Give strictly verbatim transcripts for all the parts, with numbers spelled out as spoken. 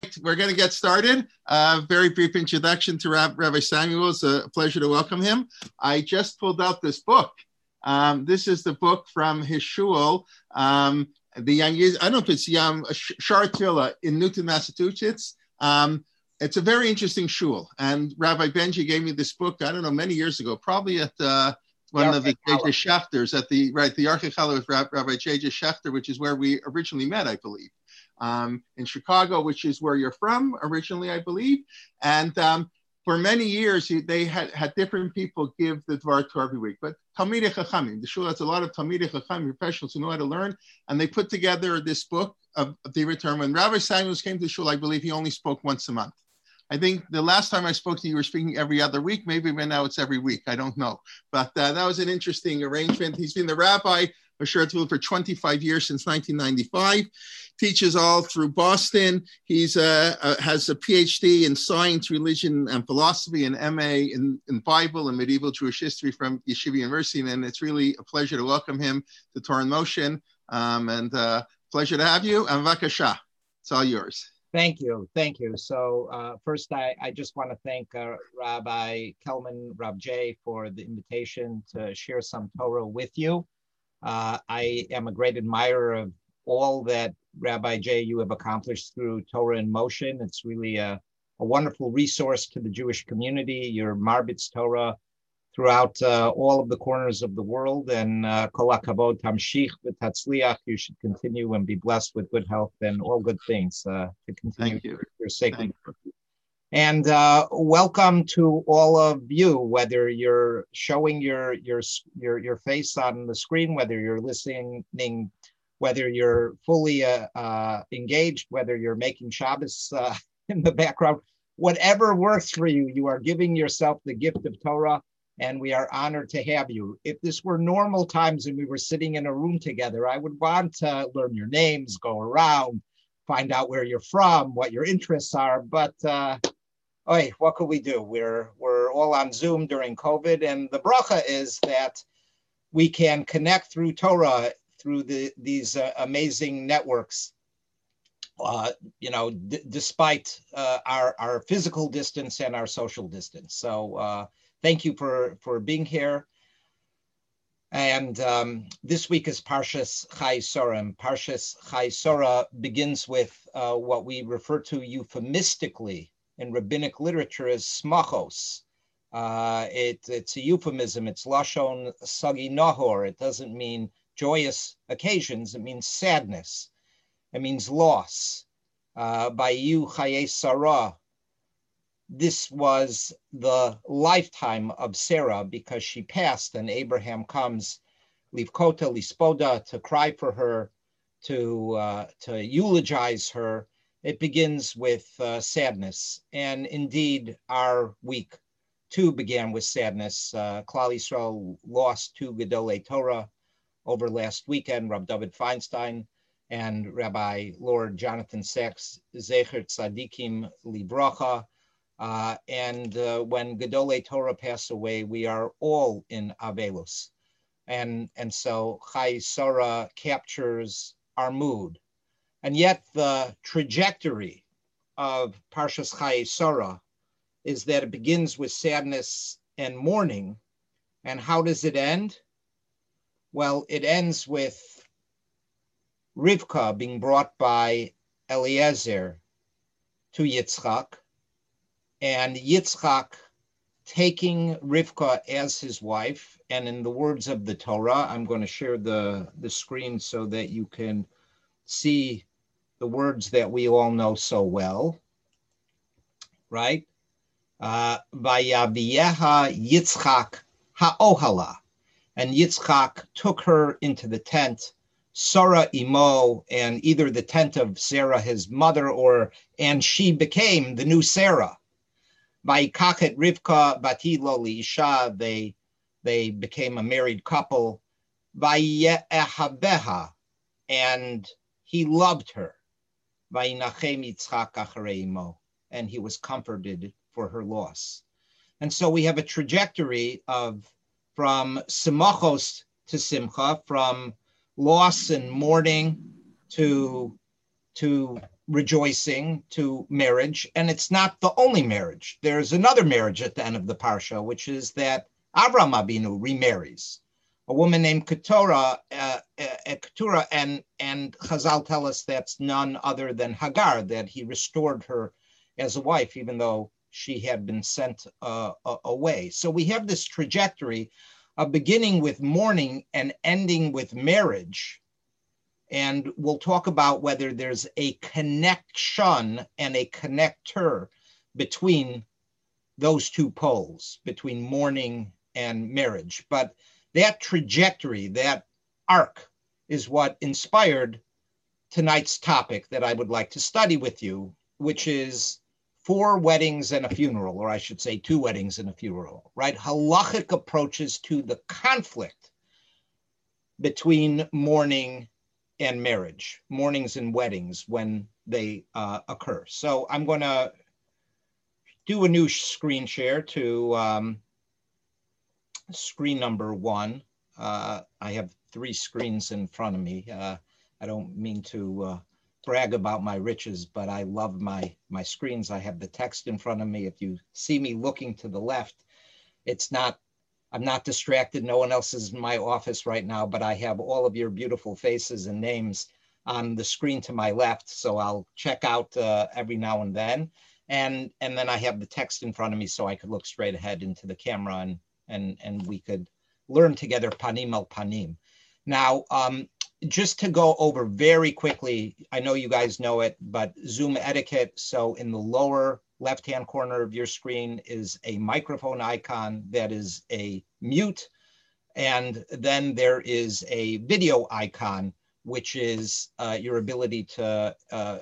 We're going to get started. A uh, very brief introduction to Rab, Rabbi Samuel. It's a pleasure to welcome him. I just pulled out this book. Um, this is the book from his shul, um, the young years. I don't know if it's Yam Shar Tilla in Newton, Massachusetts. Um, it's a very interesting shul. And Rabbi Benji gave me this book, I don't know, many years ago, probably at uh, one of the J J Schechters, at the, right, the Archei Challah with Rabbi J J Schechter, which is where we originally met, I believe. Um, in Chicago, which is where you're from originally, I believe. And um, for many years, they had, had different people give the Dvar Torah every week. But Talmidei Chachamim, the shul has a lot of Talmidei Chachamim professionals who know how to learn. And they put together this book of, of the return. When Rabbi Samuels came to the shul, I believe he only spoke once a month. I think the last time I spoke to you, you were speaking every other week. Maybe by now it's every week. I don't know. But uh, that was an interesting arrangement. He's been the rabbi of Sheratville for twenty-five years, since nineteen ninety-five. Teaches all through Boston. He's uh, uh, has a P H D in science, religion, and philosophy, and M A in, in Bible and medieval Jewish history from Yeshiva University. And it's really a pleasure to welcome him to Torah in Motion. Um, and uh, pleasure to have you. And Vakasha, it's all yours. Thank you. Thank you. So uh, first, I, I just want to thank uh, Rabbi Kelman, Rab J, for the invitation to share some Torah with you. Uh, I am a great admirer of all that Rabbi J, you have accomplished through Torah in Motion. It's really a, a wonderful resource to the Jewish community, your Marbitz Torah throughout uh, all of the corners of the world. And uh, kol hakavod tamshich v'tatzliach, you should continue and be blessed with good health and all good things uh, to continue Thank you. your sacred work. And uh, welcome to all of you, whether you're showing your your your your face on the screen, whether you're listening, whether you're fully uh, uh, engaged, whether you're making Shabbos uh, in the background, whatever works for you, you are giving yourself the gift of Torah, and we are honored to have you. If this were normal times and we were sitting in a room together, I would want to learn your names, go around, find out where you're from, what your interests are, but uh, Oy, what could we do? We're we're all on Zoom during COVID, and the bracha is that we can connect through Torah through the these uh, amazing networks. Uh, you know, d- despite uh, our our physical distance and our social distance. So, uh, thank you for for being here. And um, this week is Parshas Chai Sorah. Parshas Chai Sorah begins with uh, what we refer to euphemistically in rabbinic literature as smachos. Uh, it, it's a euphemism. It's lashon sagi nahor. It doesn't mean joyous occasions. It means sadness. It means loss. Uh, by you, Chaye Sarah. This was the lifetime of Sarah because she passed, and Abraham comes, livkota lispoda, to cry for her, to uh, to eulogize her. It begins with uh, sadness. And indeed, our week too began with sadness. Uh, Klal Yisrael lost two Gedolei Torah over last weekend, Rab David Feinstein and Rabbi Lord Jonathan Sachs, Zecher Tzadikim Libracha. Uh, and uh, when Gedolei Torah pass away, we are all in Avelus. And, and so Chai Sorah captures our mood. And yet the trajectory of Parshas Chai Sorah is that it begins with sadness and mourning. And how does it end? Well, it ends with Rivka being brought by Eliezer to Yitzchak, and Yitzchak taking Rivka as his wife. And in the words of the Torah, I'm going to share the, the screen so that you can see the words that we all know so well, right? Vayaviyeha Yitzchak ha'ohala. And Yitzchak took her into the tent, Sarah imo, and either the tent of Sarah, his mother, or, and she became the new Sarah. Vayikachet Rivka bati lo liisha, they, they became a married couple. Vayehaveha, and he loved her. Vayinachem Yitzchak acharei imo, and he was comforted for her loss. And so we have a trajectory of from simachos to simcha, from loss and mourning to, to rejoicing to marriage, and it's not the only marriage. There's another marriage at the end of the parsha, which is that Avram Avinu remarries a woman named Keturah, uh, uh, Keturah, and and Chazal tell us that's none other than Hagar, that he restored her as a wife, even though she had been sent uh, away. So we have this trajectory of beginning with mourning and ending with marriage. And we'll talk about whether there's a connection and a connector between those two poles, between mourning and marriage. But that trajectory, that arc, is what inspired tonight's topic that I would like to study with you, which is four weddings and a funeral, or I should say two weddings and a funeral, right? Halachic approaches to the conflict between mourning and marriage, mournings and weddings when they uh, occur. So I'm going to do a new screen share to um, screen number one. Uh, I have three screens in front of me. Uh, I don't mean to uh, brag about my riches, but I love my, my screens. I have the text in front of me. If you see me looking to the left, it's not, I'm not distracted. No one else is in my office right now, but I have all of your beautiful faces and names on the screen to my left. So I'll check out uh, every now and then. And, and then I have the text in front of me so I could look straight ahead into the camera and, and, and we could learn together panim al panim. Now, um, just to go over very quickly, I know you guys know it, but Zoom etiquette. So in the lower left-hand corner of your screen is a microphone icon that is a mute. And then there is a video icon, which is uh, your ability to uh,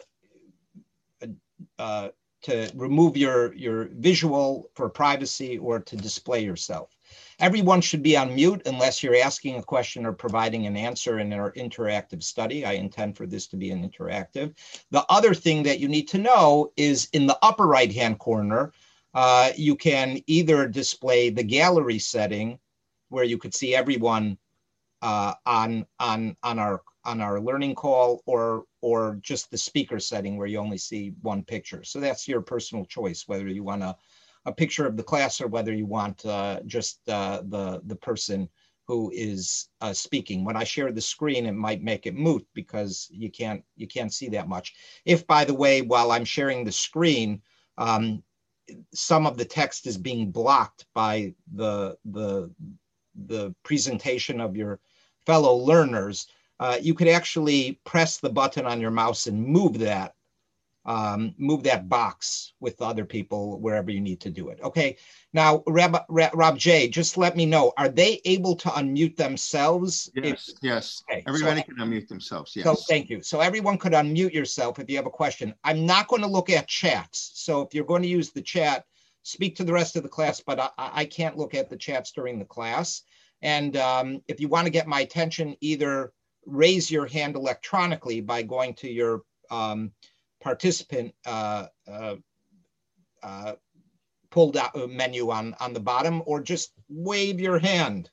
uh, to remove your, your visual for privacy or to display yourself. Everyone should be on mute unless you're asking a question or providing an answer in our interactive study. I intend for this to be an interactive. The other thing that you need to know is in the upper right-hand corner, uh, you can either display the gallery setting where you could see everyone uh, on, on, on, our, on our learning call, or, or just the speaker setting where you only see one picture. So that's your personal choice, whether you want to a picture of the class or whether you want uh, just uh, the, the person who is uh, speaking. When I share the screen, it might make it moot because you can't, you can't see that much. If, by the way, while I'm sharing the screen, um, some of the text is being blocked by the, the, the presentation of your fellow learners, uh, you could actually press the button on your mouse and move that Um, move that box with other people wherever you need to do it. Okay. Now, Rab, Rab, Rob J, just let me know, are they able to unmute themselves? Yes, if, yes. Okay, Everybody so, can unmute themselves, yes. So thank you. So everyone could unmute yourself if you have a question. I'm not going to look at chats. So if you're going to use the chat, speak to the rest of the class, but I, I can't look at the chats during the class. And um, if you want to get my attention, either raise your hand electronically by going to your um, participant uh, uh, uh, pulled out menu on, on the bottom, or just wave your hand.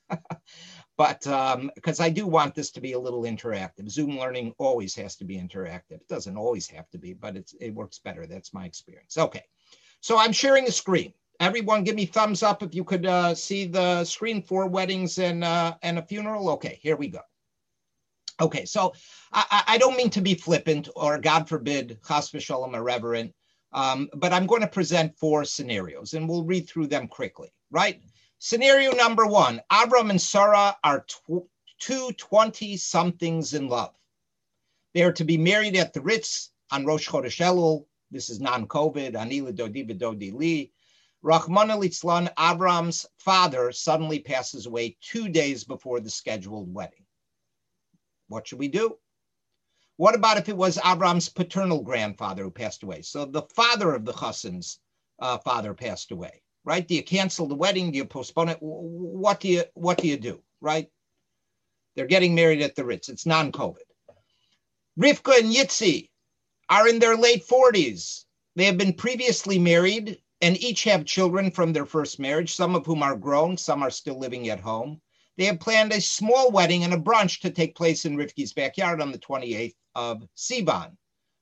But because um, I do want this to be a little interactive. Zoom learning always has to be interactive. It doesn't always have to be, but it's, it works better. That's my experience. Okay, so I'm sharing a screen. Everyone give me thumbs up if you could uh, see the screen for weddings and, uh, and a funeral. Okay, here we go. Okay, so I, I don't mean to be flippant or, God forbid, chas v'sholom, irreverent, um, but I'm going to present four scenarios and we'll read through them quickly, right? Scenario number one, Abram and Sarah are tw two twenty-somethings in love. They are to be married at the Ritz on Rosh Chodesh Elul. This is non-COVID, ani l'dodi v'dodi li. Rachmana litzlan, Abram's father suddenly passes away two days before the scheduled wedding. What should we do? What about if it was Abram's paternal grandfather who passed away? So the father of the chassan's uh, father passed away, right? Do you cancel the wedding? Do you postpone it? What do you, what do you do, right? They're getting married at the Ritz. It's non-COVID. Rivka and Yitzi are in their late forties. They have been previously married and each have children from their first marriage, some of whom are grown, some are still living at home. They have planned a small wedding and a brunch to take place in Rivki's backyard on the twenty-eighth of Sivan.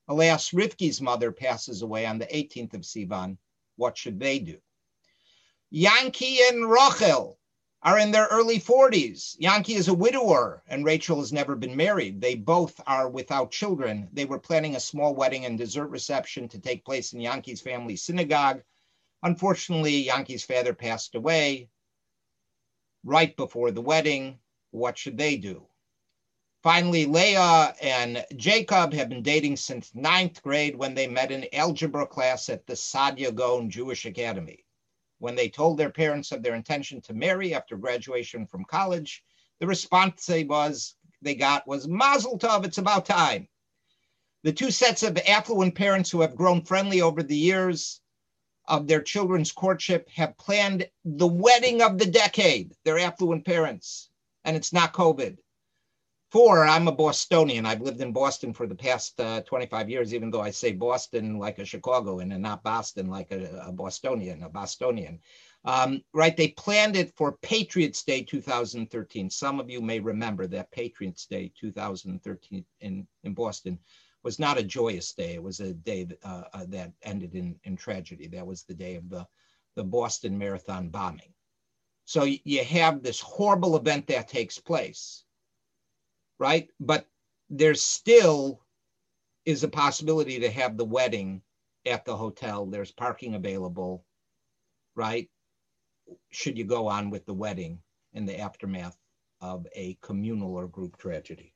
Alas, Rivki's mother passes away on the eighteenth of Sivan. What should they do? Yankee and Rachel are in their early forties. Yankee is a widower and Rachel has never been married. They both are without children. They were planning a small wedding and dessert reception to take place in Yankee's family synagogue. Unfortunately, Yankee's father passed away right before the wedding. What should they do? Finally, Leah and Jacob have been dating since ninth grade when they met in algebra class at the Sadia Gaon Jewish Academy. When they told their parents of their intention to marry after graduation from college, the response they was they got was Mazel Tov, it's about time. The two sets of affluent parents who have grown friendly over the years of their children's courtship have planned the wedding of the decade. They're affluent parents, and it's not COVID. Four, I'm a Bostonian. I've lived in Boston for the past uh, twenty-five years, even though I say Boston like a Chicagoan and not Boston like a, a Bostonian, a Bostonian. Um, right, they planned it for Patriots Day two thousand thirteen. Some of you may remember that Patriots Day two thousand thirteen in, in Boston was not a joyous day. It was a day that, uh, uh, that ended in, in tragedy. That was the day of the, the Boston Marathon bombing. So you have this horrible event that takes place, right? But there still is a possibility to have the wedding at the hotel. There's parking available, right? Should you go on with the wedding in the aftermath of a communal or group tragedy?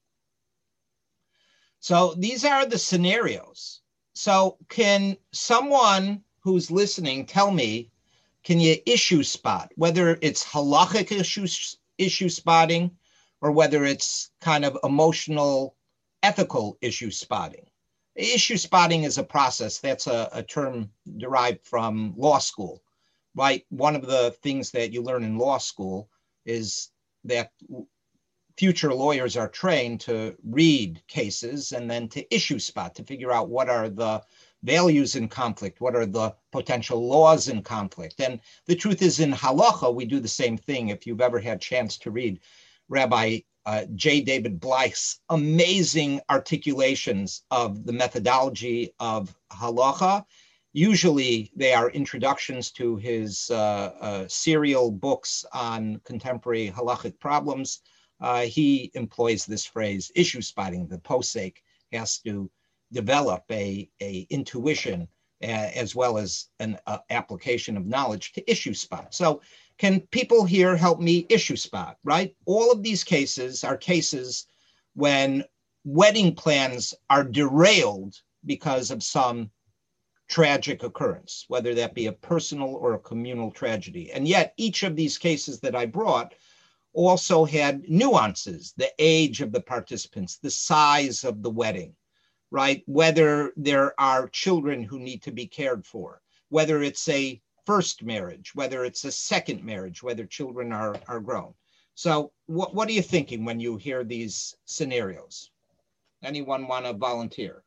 So these are the scenarios. So can someone who's listening tell me, can you issue spot, whether it's halachic issue, issue spotting or whether it's kind of emotional, ethical issue spotting? Issue spotting is a process. That's a, a term derived from law school, right? One of the things that you learn in law school is that future lawyers are trained to read cases and then to issue spot, to figure out what are the values in conflict, what are the potential laws in conflict. And the truth is, in halacha, we do the same thing. If you've ever had a chance to read Rabbi uh, J. David Blyth's amazing articulations of the methodology of halacha, usually they are introductions to his uh, uh, serial books on contemporary halachic problems. Uh, he employs this phrase, issue spotting. The posek has to develop a, a intuition uh, as well as an uh, application of knowledge to issue spot. So can people here help me issue spot, right? All of these cases are cases when wedding plans are derailed because of some tragic occurrence, whether that be a personal or a communal tragedy. And yet each of these cases that I brought also had nuances, the age of the participants, the size of the wedding, right? Whether there are children who need to be cared for, whether it's a first marriage, whether it's a second marriage, whether children are, are grown. So what, what are you thinking when you hear these scenarios? Anyone want to volunteer?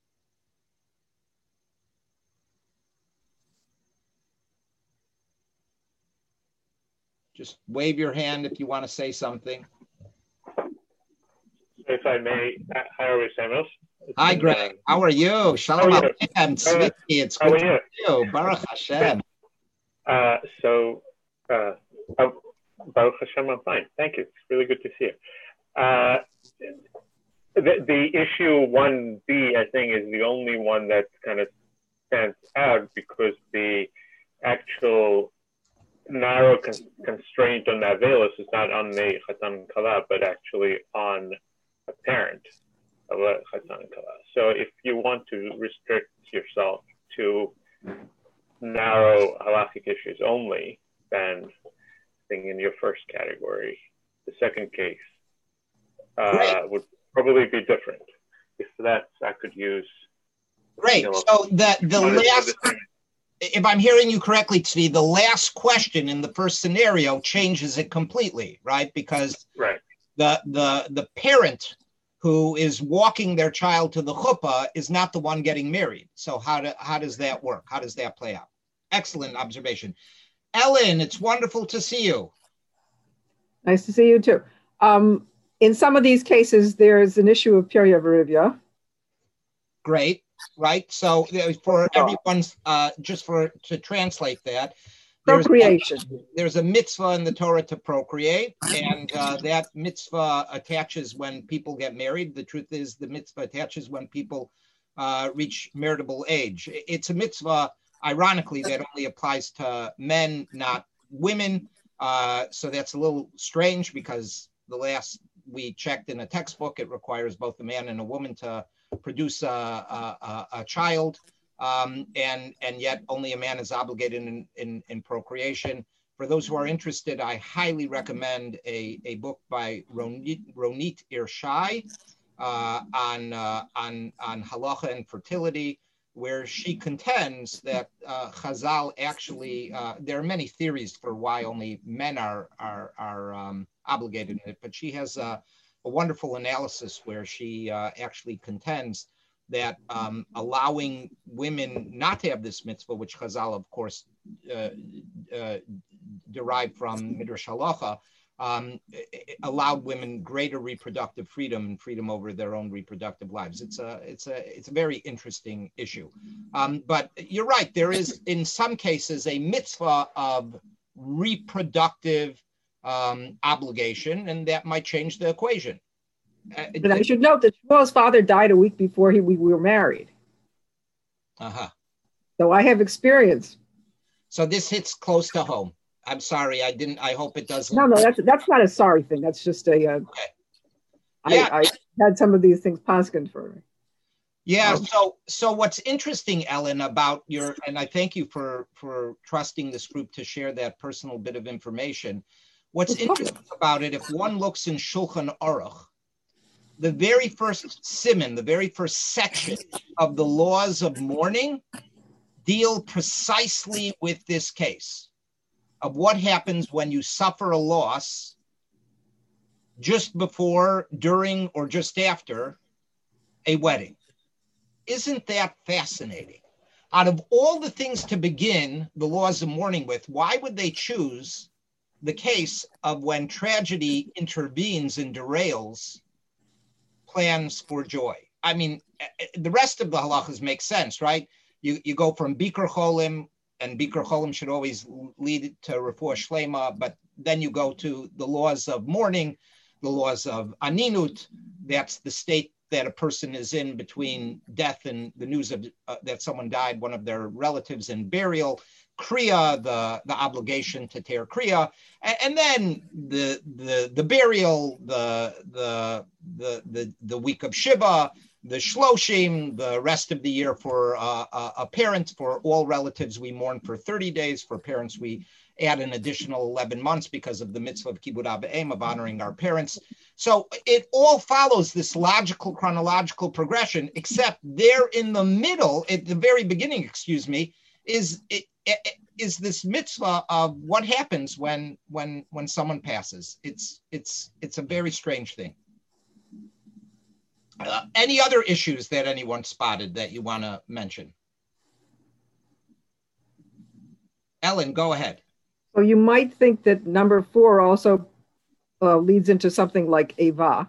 Just wave your hand if you want to say something. If I may, hi, Rabbi Samuels. Hi, Greg. How are you? Shalom Aleichem. Tzviki, it's good to see you. Baruch Hashem. Uh, so, uh, oh, Baruch Hashem, I'm fine. Thank you. It's really good to see you. Uh, the, the issue one B, I think, is the only one that kind of stands out because the actual narrow con constraint on Navelis is not on the Chatan and Kala, but actually on a parent of a Chatan and Kala. So if you want to restrict yourself to narrow halachic issues only, then I think in your first category, the second case uh, would probably be different. If that I could use. Great. You know, so the, the last... If I'm hearing you correctly, Tzvi, the last question in the first scenario changes it completely, right? Because right. the the the parent who is walking their child to the chuppah is not the one getting married. So how do, how does that work? How does that play out? Excellent observation. Ellen, it's wonderful to see you. Nice to see you too. Um, in some of these cases, there's an issue of Pirya Verivya. Great. right? So for everyone's, uh, just for to translate that, there's Procreation. A, there's a mitzvah in the Torah to procreate, and uh, that mitzvah attaches when people get married. The truth is, the mitzvah attaches when people uh, reach marital age. It's a mitzvah, ironically, that only applies to men, not women. Uh, so that's a little strange because the last we checked in a textbook, it requires both a man and a woman to produce a, a, a child. Um, and, and yet only a man is obligated in, in, in procreation. For those who are interested, I highly recommend a, a book by Ronit, Ronit Irshai uh, on, uh, on, on halacha and fertility, where she contends that uh, Chazal actually, uh, there are many theories for why only men are, are, are um, obligated in it, but she has a, a wonderful analysis where she uh, actually contends that um, allowing women not to have this mitzvah, which Chazal, of course, uh, uh, derived from Midrash Halacha, um, allowed women greater reproductive freedom and freedom over their own reproductive lives. It's a, it's a, it's a very interesting issue. Um, but you're right. There is, in some cases, a mitzvah of reproductive um, obligation, and that might change the equation. But I should note that Shmuel's father died a week before he, we were married. Uh-huh. So I have experience. So this hits close to home. I'm sorry, I didn't, I hope it doesn't. No, no, that's that's not a sorry thing. That's just a, uh, okay. Yeah. I, I had some of these things paskin for me. Yeah, um, so so what's interesting, Ellen, about your, and I thank you for, for trusting this group to share that personal bit of information. What's interesting about it, if one looks in Shulchan Aruch, the very first siman, the very first section of the laws of mourning deal precisely with this case of what happens when you suffer a loss just before, during, or just after a wedding. Isn't that fascinating? Out of all the things to begin the laws of mourning with, why would they choose the case of when tragedy intervenes and derails plans for joy? I mean, the rest of the halachas make sense, right? You you go from Bikur Cholim, and Bikur Cholim should always lead to Refuah Shlema, but then you go to the laws of mourning, the laws of Aninut. That's the state that a person is in between death and the news of uh, that someone died, one of their relatives, and burial. Kriya, the, the obligation to tear Kriya, and, and then the the the burial, the the the the the week of Shiva, the Shloshim, the rest of the year for uh, a, a parent. For all relatives, we mourn for thirty days. For parents, we add an additional eleven months because of the mitzvah of Kibud Av V'Em, of honoring our parents. So it all follows this logical, chronological progression, except there in the middle, at the very beginning, excuse me, is it, is this mitzvah of what happens when when when someone passes. It's it's it's a very strange thing. Uh, any other issues that anyone spotted that you want to mention? Ellen, go ahead. So you might think that number four also uh, leads into something like Eva.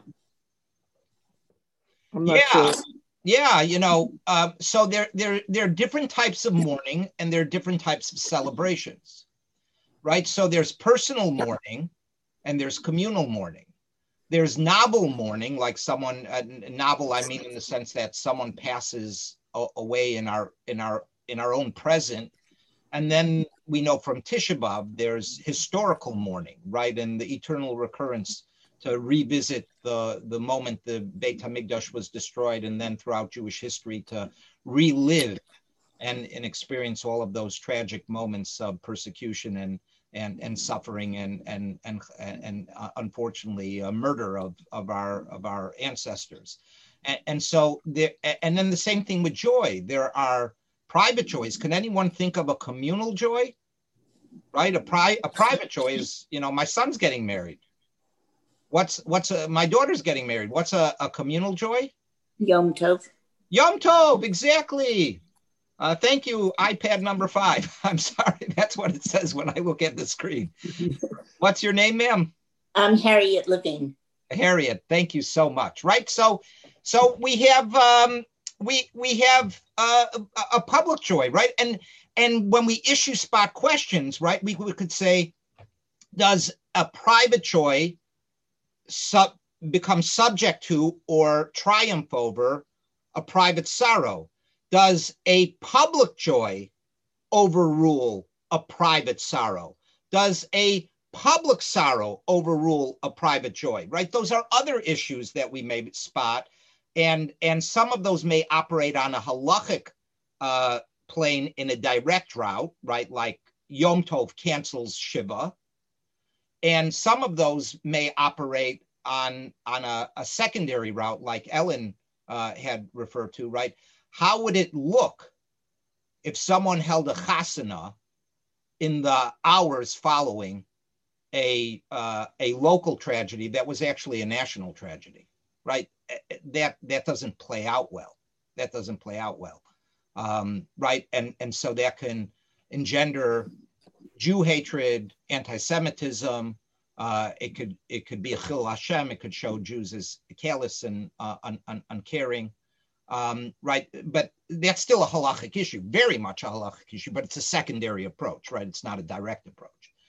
I'm not yeah. sure. Yeah, you know, uh, so there, there, there are different types of mourning and there are different types of celebrations, right? So there's personal mourning and there's communal mourning. There's novel mourning, like someone, uh, novel, I mean in the sense that someone passes a- away in our, in our, in our own present. And then we know from Tisha B'Av, there's historical mourning, right? And the eternal recurrence to revisit the, the moment the Beit HaMikdash was destroyed, and then throughout Jewish history to relive and, and experience all of those tragic moments of persecution and and, and suffering and and and and uh, unfortunately uh, murder of, of our of our ancestors. And, and so there, and then the same thing with joy. There are private joys. Can anyone think of a communal joy? Right, a pri- a private joy is, you know, my son's getting married. What's what's a, my daughter's getting married? What's a, a communal joy? Yom Tov. Yom Tov, exactly. Uh, thank you, iPad number five. I'm sorry, that's what it says when I look at the screen. What's your name, ma'am? I'm Harriet Levine. Harriet, thank you so much. Right, so so we have um, we we have uh, a, a public joy, right? And and when we issue spot questions, right, we, we could say, does a private joy sub, become subject to or triumph over a private sorrow? Does a public joy overrule a private sorrow? Does a public sorrow overrule a private joy, right? Those are other issues that we may spot. And, and some of those may operate on a halachic uh, plane in a direct route, right? Like Yom Tov cancels Shiva. And some of those may operate on, on a, a secondary route, like Ellen uh, had referred to, right? How would it look if someone held a chasana in the hours following a uh, a local tragedy that was actually a national tragedy, right? That that doesn't play out well. That doesn't play out well, um, right? And and so that can engender Jew hatred, anti-Semitism. Uh, it could it could be a chil Hashem. It could show Jews as callous and uh, un, un, uncaring, um, right? But that's still a halachic issue, very much a halachic issue. But it's a secondary approach, right? It's not a direct approach.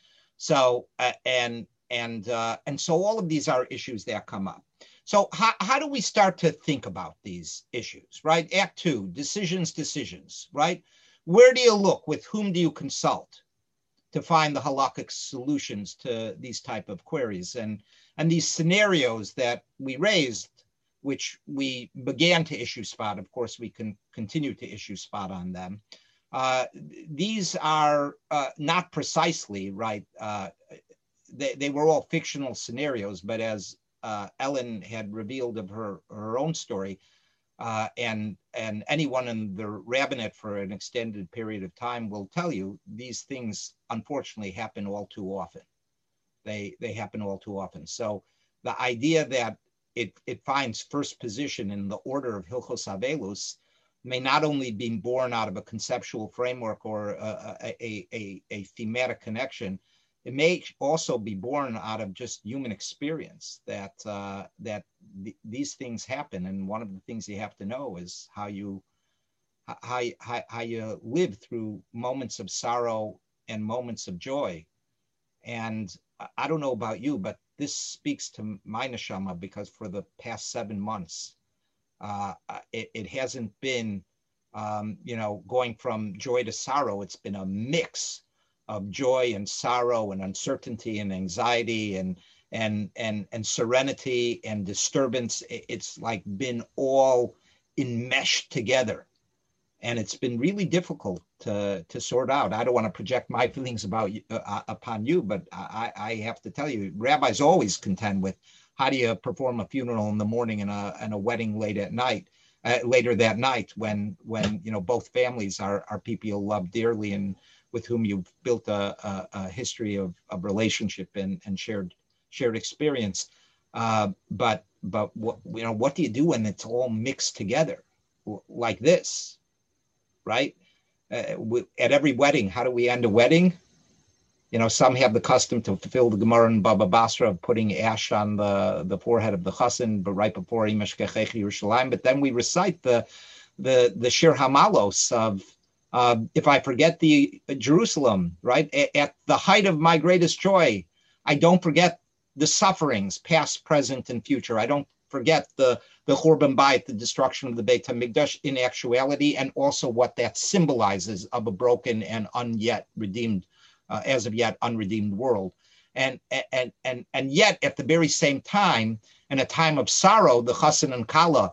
So uh, and and uh, and so all of these are issues that come up. So how, how do we start to think about these issues, right? Act two, decisions, decisions, right? Where do you look? With whom do you consult to find the halakhic solutions to these type of queries? And, and these scenarios that we raised, which we began to issue spot, of course, we can continue to issue spot on them. Uh, these are uh, not precisely, right? Uh, they, they were all fictional scenarios, but as uh, Ellen had revealed of her, her own story, uh, and, and anyone in the rabbinate for an extended period of time will tell you, these things unfortunately happen all too often. They, they happen all too often. So the idea that it, it finds first position in the order of Hilchos Avelus may not only be born out of a conceptual framework or a, a, a, a thematic connection, it may also be born out of just human experience that uh, that th- these things happen. And one of the things you have to know is how you how, how, how you live through moments of sorrow and moments of joy. And I don't know about you, but this speaks to my neshama, because for the past seven months, Uh, it, it hasn't been, um, you know, going from joy to sorrow. It's been a mix of joy and sorrow and uncertainty and anxiety and and and and serenity and disturbance. It's like been all enmeshed together, and it's been really difficult to to sort out. I don't want to project my feelings about you, uh, upon you, but I, I have to tell you, rabbis always contend with, how do you perform a funeral in the morning and a and a wedding late at night, uh, later that night, when when you know both families are are people you love dearly and with whom you've built a, a, a history of, of relationship and, and shared shared experience. Uh, but but what you know what do you do when it's all mixed together like this, right? Uh, we, at every wedding, how do we end a wedding? You know, some have the custom to fulfill the Gemara in Baba Basra of putting ash on the, the forehead of the chassan, but right before Imeshkechechi Yerushalayim. But then we recite the the the Shir Hamalos of uh, if I forget the uh, Jerusalem, right? A- at the height of my greatest joy, I don't forget the sufferings, past, present, and future. I don't forget the the Churban Bayit, the destruction of the Beit HaMikdash in actuality, and also what that symbolizes of a broken and unyet redeemed. Uh, as of yet unredeemed world, and and and and yet at the very same time, in a time of sorrow, the Chassan and Kala,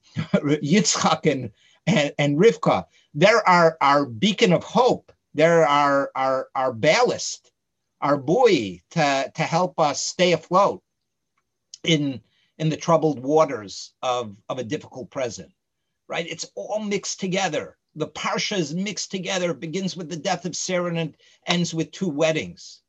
Yitzchak and, and and Rivka, there are our beacon of hope. There are our our ballast, our buoy to to help us stay afloat in in the troubled waters of of a difficult present. Right? It's all mixed together. The parsha is mixed together. It begins with the death of Sarah and ends with two weddings.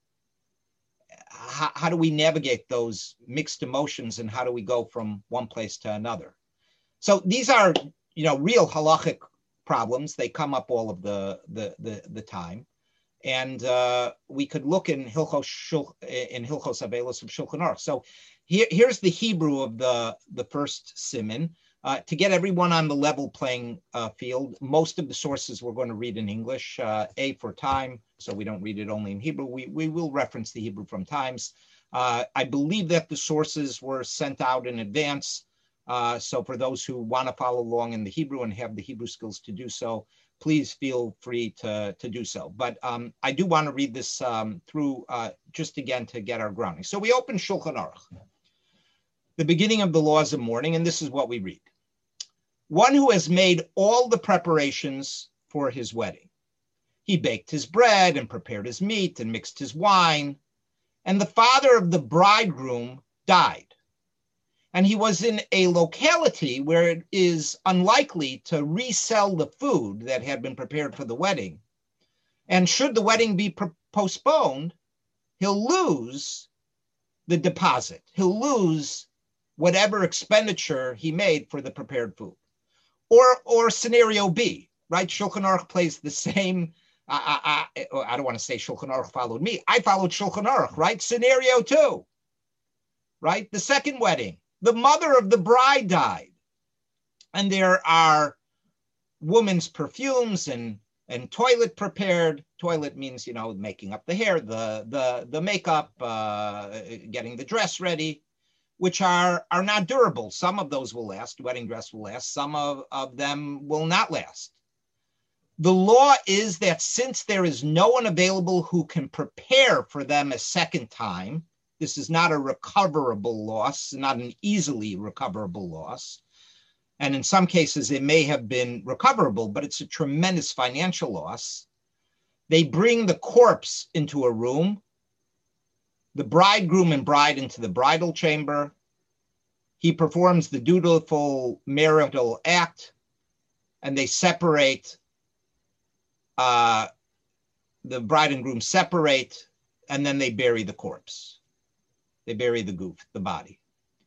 How, how do we navigate those mixed emotions, and how do we go from one place to another? So these are, you know, real halachic problems. They come up all of the the the, the time, and uh, we could look in Hilchos in Hilchos Avelus of Shulchan Aruch. So here, here's the Hebrew of the the first siman. Uh, to get everyone on the level playing uh, field, most of the sources we're going to read in English, uh, A, for time, so we don't read it only in Hebrew. We, we will reference the Hebrew from times. Uh, I believe that the sources were sent out in advance. Uh, so for those who want to follow along in the Hebrew and have the Hebrew skills to do so, please feel free to, to do so. But um, I do want to read this um, through uh, just again to get our grounding. So we open Shulchan Aruch, the beginning of the laws of mourning, and this is what we read. One who has made all the preparations for his wedding. He baked his bread and prepared his meat and mixed his wine. And the father of the bridegroom died. And he was in a locality where it is unlikely to resell the food that had been prepared for the wedding. And should the wedding be pre- postponed, he'll lose the deposit. He'll lose whatever expenditure he made for the prepared food. Or, or scenario B, right? Shulchan Aruch plays the same. I, I, I, I don't want to say Shulchan Aruch followed me. I followed Shulchan Aruch, right? Scenario two, right? The second wedding, the mother of the bride died. And there are woman's perfumes and, and toilet prepared. Toilet means, you know, making up the hair, the, the, the makeup, uh, getting the dress ready, which are, are not durable. Some of those will last, wedding dress will last, some of, of them will not last. The law is that since there is no one available who can prepare for them a second time, this is not a recoverable loss, not an easily recoverable loss. And in some cases, it may have been recoverable, but it's a tremendous financial loss. They bring the corpse into a room, the bridegroom and bride into the bridal chamber. He performs the dutiful marital act, and they separate. Uh, the bride and groom separate, and then they bury the corpse. They bury the goof, the body.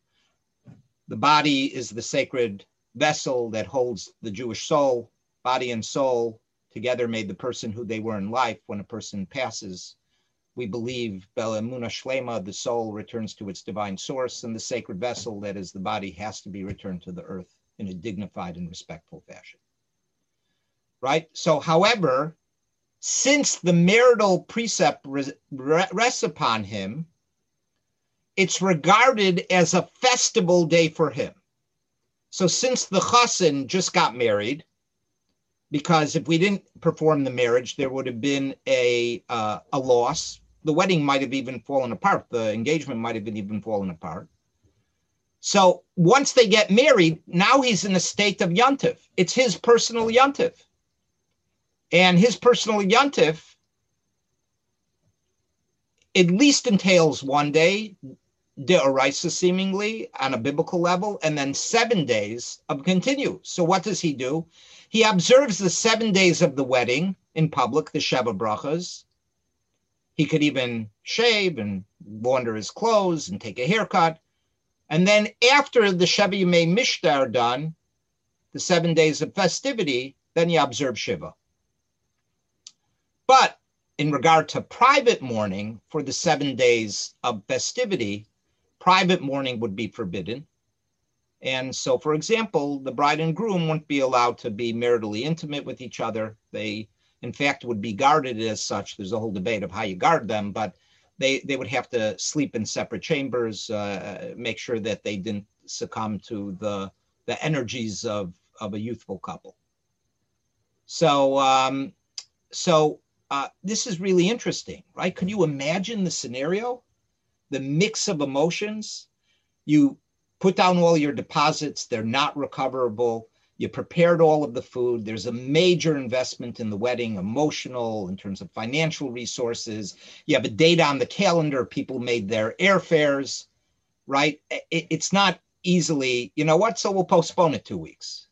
The body is the sacred vessel that holds the Jewish soul. Body and soul together made the person who they were in life. When a person passes, we believe Bel Emunah Shlema, the soul returns to its divine source, and the sacred vessel, that is the body, has to be returned to the earth in a dignified and respectful fashion. Right? So, however, since the marital precept rests upon him, it's regarded as a festival day for him. So since the chassan just got married, because if we didn't perform the marriage, there would have been a uh, a loss. The wedding might have even fallen apart. The engagement might have even fallen apart. So once they get married, now he's in a state of yontif. It's his personal yontif. And his personal yontif at least entails one day, deoraisa seemingly, on a biblical level, and then seven days of continue. So what does he do? He observes the seven days of the wedding in public, the Sheva Brachas. He could even shave and launder his clothes and take a haircut. And then after the Sheva Yemei Mishta are done, the seven days of festivity, then you observe Shiva. But in regard to private mourning for the seven days of festivity, private mourning would be forbidden. And so, for example, the bride and groom wouldn't be allowed to be maritally intimate with each other. They, in fact, would be guarded as such. There's a whole debate of how you guard them, but they, they would have to sleep in separate chambers, uh, make sure that they didn't succumb to the, the energies of, of a youthful couple. So, um, so uh, this is really interesting, right? Could you imagine the scenario? The mix of emotions? You put down all your deposits, they're not recoverable. You prepared all of the food. There's a major investment in the wedding, emotional, in terms of financial resources. You have a date on the calendar. People made their airfares, right? It, it's not easily, you know what? So we'll postpone it two weeks,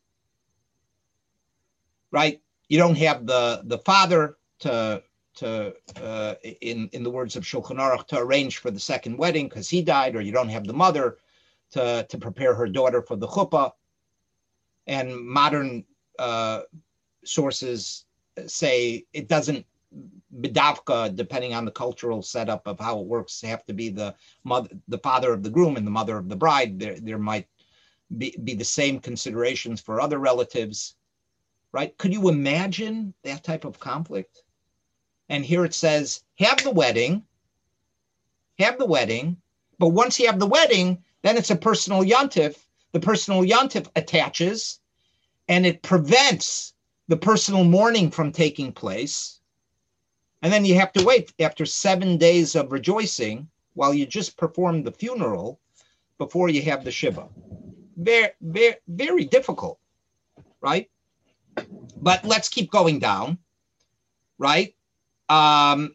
right? You don't have the, the father to, to uh, in, in the words of Shulchan Aruch, to arrange for the second wedding because he died, or you don't have the mother to, to prepare her daughter for the chuppah. And modern uh, sources say it doesn't, bidavka, depending on the cultural setup of how it works, have to be the mother, the father of the groom and the mother of the bride. There, there might be, be the same considerations for other relatives, right? Could you imagine that type of conflict? And here it says, have the wedding, have the wedding, but once you have the wedding, then it's a personal yontif. The personal yontif attaches, and it prevents the personal mourning from taking place. And then you have to wait after seven days of rejoicing while you just perform the funeral before you have the Shiva. Very, very, very difficult, right? But let's keep going down, right? Um,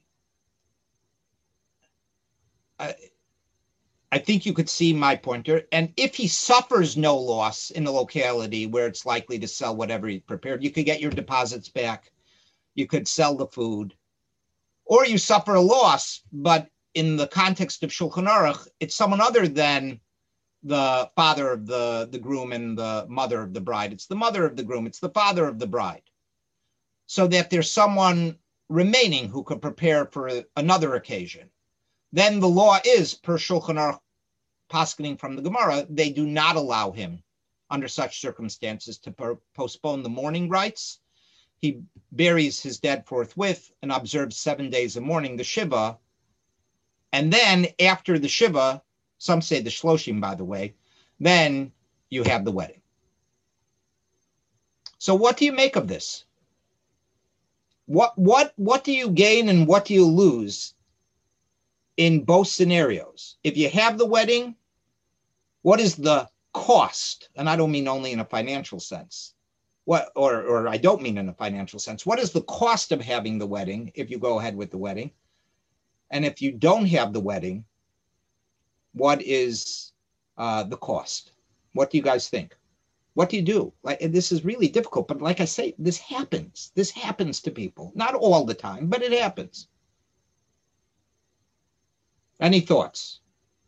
I, I think you could see my pointer. And if he suffers no loss in a locality where it's likely to sell whatever he prepared, you could get your deposits back. You could sell the food. Or you suffer a loss, but in the context of Shulchan Aruch, it's someone other than the father of the, the groom and the mother of the bride. It's the mother of the groom. It's the father of the bride. So that there's someone remaining who could prepare for another occasion. Then the law is, per Shulchan Aruch, paskening from the Gemara, they do not allow him, under such circumstances, to per- postpone the mourning rites. He buries his dead forthwith and observes seven days of mourning, the Shiva. And then after the Shiva, some say the Shloshim, by the way, then you have the wedding. So what do you make of this? What, what, what do you gain and what do you lose in both scenarios? If you have the wedding, what is the cost? And I don't mean only in a financial sense. What, or, or I don't mean in a financial sense. What is the cost of having the wedding if you go ahead with the wedding? And if you don't have the wedding, what is uh, the cost? What do you guys think? What do you do? Like, this is really difficult, but like I say, this happens. This happens to people. Not all the time, but it happens. Any thoughts?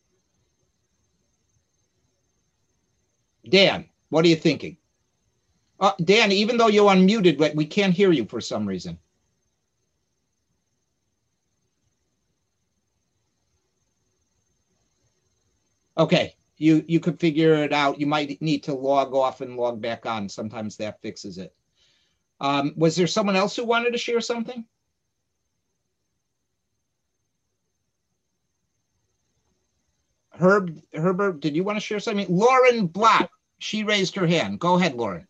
Dan, what are you thinking? Uh, Dan, even though you're unmuted, but we can't hear you for some reason. Okay, you, you could figure it out. You might need to log off and log back on. Sometimes that fixes it. Um, was there someone else who wanted to share something? Herb, Herbert, did you want to share something? Lauren Black, she raised her hand. Go ahead, Lauren.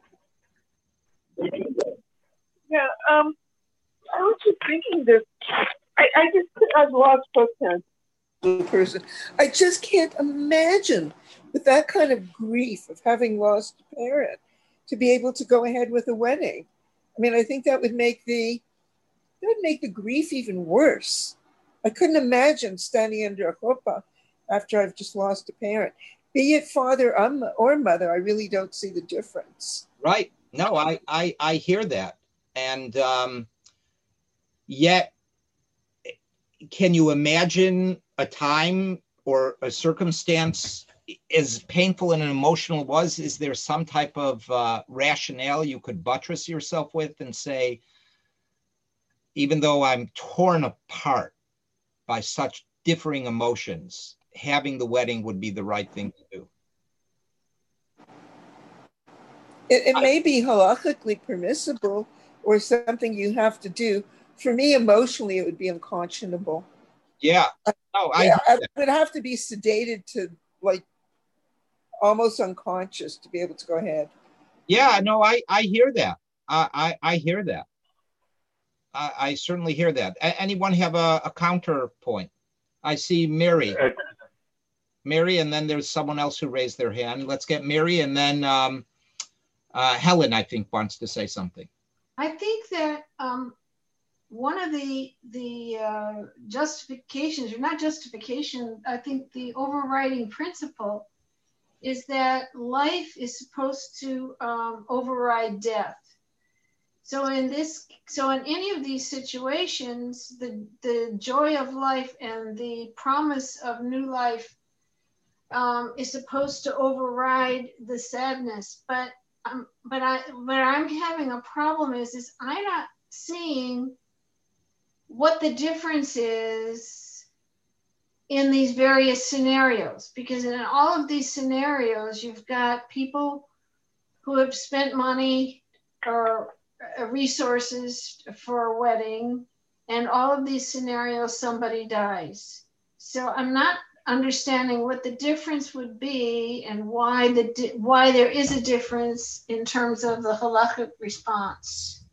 Yeah, um, I was just thinking this. I, I just, I've lost both hands. Person. I just can't imagine with that kind of grief of having lost a parent to be able to go ahead with a wedding. I mean, I think that would make the, that would make the grief even worse. I couldn't imagine standing under a chuppah after I've just lost a parent. Be it father or mother, I really don't see the difference. Right. No, I, I, I hear that. And um, yet, can you imagine a time or a circumstance as painful and emotional it was? Is there some type of uh, rationale you could buttress yourself with and say, even though I'm torn apart by such differing emotions, having the wedding would be the right thing to do? It, it may be halachically permissible or something you have to do. For me, emotionally, it would be unconscionable. Yeah. No, I, yeah, I would have to be sedated to like almost unconscious to be able to go ahead. Yeah, no, I, I hear that. I, I, I hear that. I, I certainly hear that. A- anyone have a, a counterpoint? I see Mary. Mary, and then there's someone else who raised their hand. Let's get Mary, and then um, uh, Helen, I think, wants to say something. I think that um, one of the the uh, justifications, or not justification, I think the overriding principle is that life is supposed to um, override death. So in this, so in any of these situations, the the joy of life and the promise of new life um, is supposed to override the sadness. But um, but I where I'm having a problem is is I'm not seeing what the difference is in these various scenarios, because in all of these scenarios, you've got people who have spent money or resources for a wedding, and all of these scenarios, somebody dies. So I'm not understanding what the difference would be and why the why there is a difference in terms of the halachic response.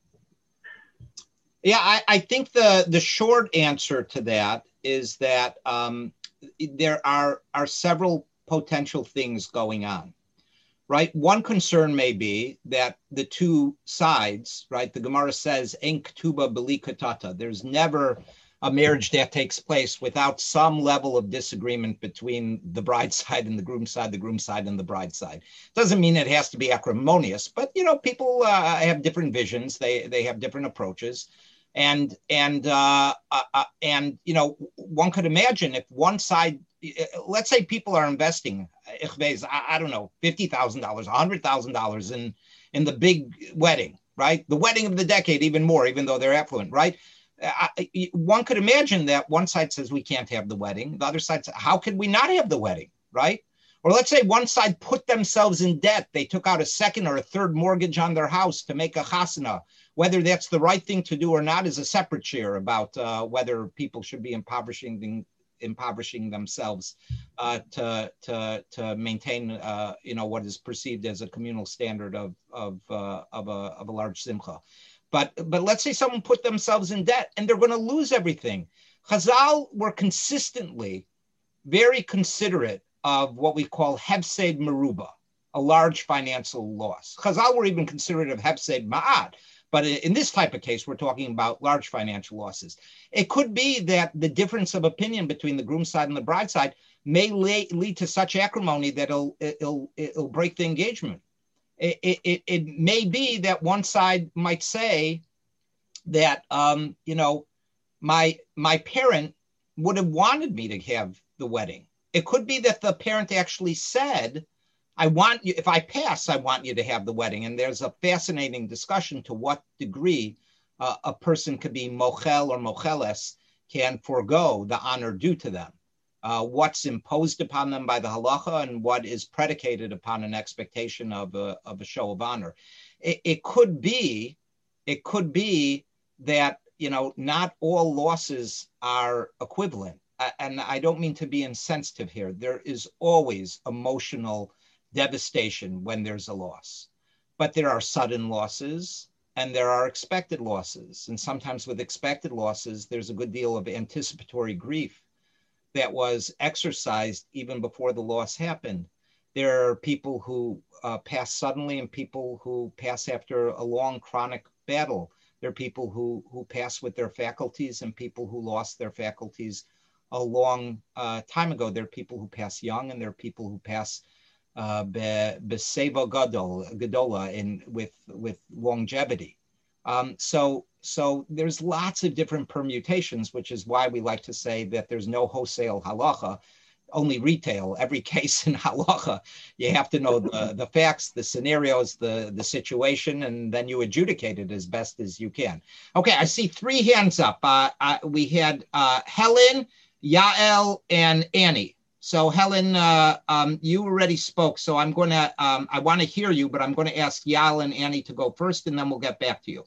Yeah, I, I think the, the short answer to that is that um, there are, are several potential things going on, right? One concern may be that the two sides, right? The Gemara says, "En k'tuba b'li katata." There's never a marriage that takes place without some level of disagreement between the bride side and the groom side, the groom side and the bride side. Doesn't mean it has to be acrimonious, but you know, people uh, have different visions. They they have different approaches. And and uh, uh, and you know, one could imagine if one side, let's say people are investing, I, I don't know, fifty thousand dollars, a hundred thousand dollars in in the big wedding, right? The wedding of the decade, even more, even though they're affluent, right? I, one could imagine that one side says we can't have the wedding, the other side says, how could we not have the wedding, right? Or let's say one side put themselves in debt. They took out a second or a third mortgage on their house to make a chasana. Whether that's the right thing to do or not is a separate share about uh, whether people should be impoverishing the, impoverishing themselves uh, to to to maintain uh, you know, what is perceived as a communal standard of of uh, of a of a large simcha. But but let's say someone put themselves in debt and they're going to lose everything. Chazal were consistently very considerate of what we call hefsed meruba, a large financial loss. Chazal were even considerate of hefsed ma'at. But in this type of case, we're talking about large financial losses. It could be that the difference of opinion between the groom side and the bride side may lay, lead to such acrimony that it'll, it'll, it'll break the engagement. It, it, it may be that one side might say that, um, you know, my, my parent would have wanted me to have the wedding. It could be that the parent actually said, I want you, if I pass, I want you to have the wedding. And there's a fascinating discussion to what degree uh, a person could be mochel or mocheles, can forego the honor due to them. Uh, what's imposed upon them by the halacha and what is predicated upon an expectation of a, of a show of honor. It, it could be, it could be that, you know, not all losses are equivalent. Uh, and I don't mean to be insensitive here. There is always emotional devastation when there's a loss, but there are sudden losses and there are expected losses. And sometimes with expected losses, there's a good deal of anticipatory grief that was exercised even before the loss happened. There are people who uh, pass suddenly and people who pass after a long chronic battle. There are people who, who pass with their faculties and people who lost their faculties a long uh, time ago. There are people who pass young and there are people who pass Uh, beseva gadol gadola in with with longevity. Um, so so there's lots of different permutations, which is why we like to say that there's no wholesale halacha, only retail. Every case in halacha, you have to know the, the facts, the scenarios, the the situation, and then you adjudicate it as best as you can. Okay, I see three hands up. Uh, uh, we had uh, Helen, Yael, and Annie. So Helen, uh, um, you already spoke, so I'm going to, um, I want to hear you, but I'm going to ask Yael and Annie to go first, and then we'll get back to you.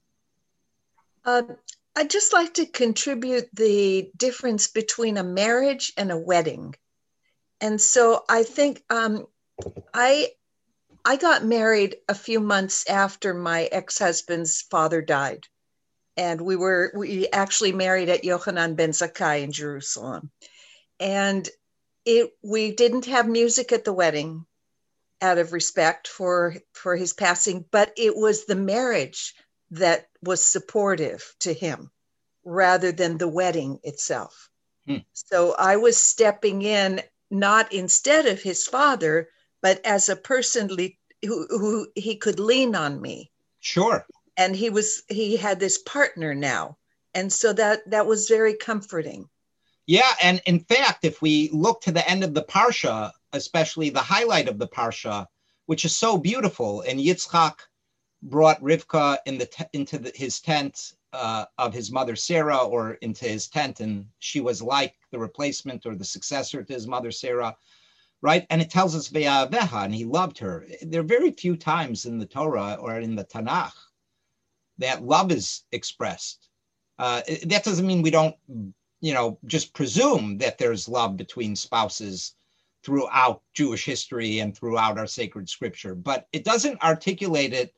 Uh, I'd just like to contribute the difference between a marriage and a wedding. And so I think um, I, I got married a few months after my ex-husband's father died. And we were, we actually married at Yochanan ben Zakkai in Jerusalem. And It, we didn't have music at the wedding out of respect for, for his passing, but it was the marriage that was supportive to him rather than the wedding itself. Hmm. So I was stepping in, not instead of his father, but as a person who, who he could lean on me. Sure. And he was, he had this partner now. And so that, that was very comforting. Yeah, and in fact, if we look to the end of the Parsha, especially the highlight of the Parsha, which is so beautiful, and Yitzchak brought Rivka in the te- into the, his tent uh, of his mother Sarah or into his tent, and she was like the replacement or the successor to his mother Sarah, right? And it tells us ve'aveha, and he loved her. There are very few times in the Torah or in the Tanakh that love is expressed. Uh, that doesn't mean we don't, you know, just presume that there's love between spouses throughout Jewish history and throughout our sacred scripture, but it doesn't articulate it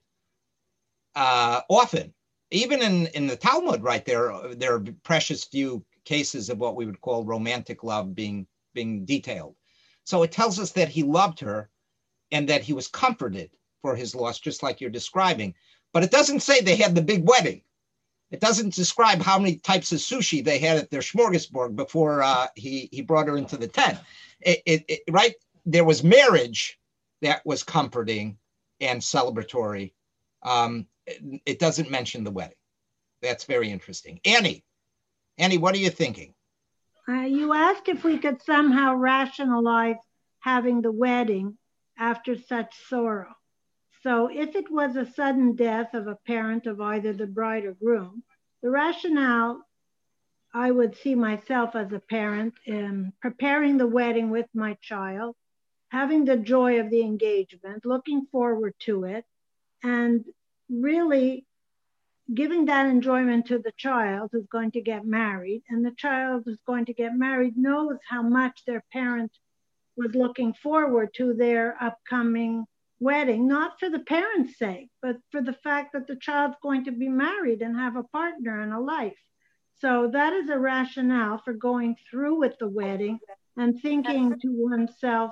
uh, often. Even in, in the Talmud, right, there, there are precious few cases of what we would call romantic love being, being detailed. So it tells us that he loved her and that he was comforted for his loss, just like you're describing. But it doesn't say they had the big wedding. It doesn't describe how many types of sushi they had at their smorgasbord before uh, he, he brought her into the tent. It, it, it, right? There was marriage that was comforting and celebratory. Um, it, it doesn't mention the wedding. That's very interesting. Annie, Annie, what are you thinking? Uh, you asked if we could somehow rationalize having the wedding after such sorrow. So if it was a sudden death of a parent of either the bride or groom, the rationale, I would see myself as a parent in preparing the wedding with my child, having the joy of the engagement, looking forward to it, and really giving that enjoyment to the child who's going to get married. And the child who's going to get married knows how much their parent was looking forward to their upcoming wedding, not for the parents' sake, but for the fact that the child's going to be married and have a partner and a life. So that is a rationale for going through with the wedding and thinking to oneself,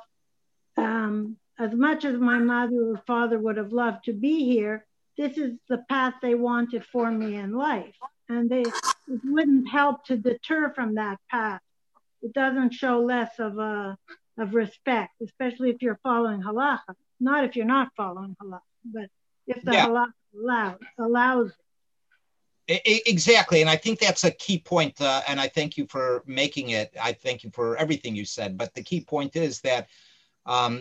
um, as much as my mother or father would have loved to be here, this is the path they wanted for me in life. And they, it wouldn't help to deter from that path. It doesn't show less of a, of respect, especially if you're following halacha. Not if you're not following halacha, but if the yeah. halacha allows, allows it. Exactly. And I think that's a key point. Uh, and I thank you for making it. I thank you for everything you said. But the key point is that um,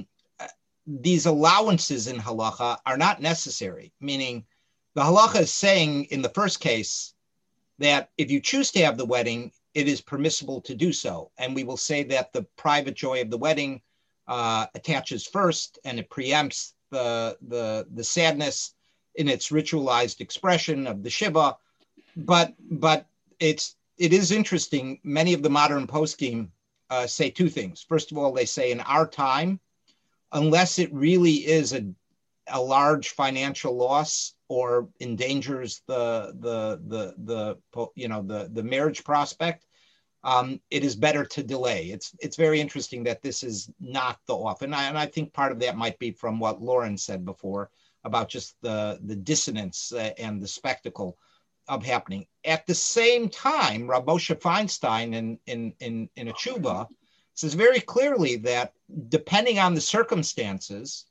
these allowances in halacha are not necessary, meaning the halacha is saying in the first case that if you choose to have the wedding, it is permissible to do so. And we will say that the private joy of the wedding uh, attaches first, and it preempts the, the, the sadness in its ritualized expression of the Shiva. But but it's it is interesting. Many of the modern poskim uh, say two things. First of all, they say in our time, unless it really is a, a large financial loss or endangers the the the the you know the the marriage prospect, um, it is better to delay. It's it's very interesting that this is not the often, and I think part of that might be from what Lauren said before about just the the dissonance uh, and the spectacle of happening. At the same time, Rav Moshe Feinstein in in in, in a tshuva says very clearly that depending on the circumstances,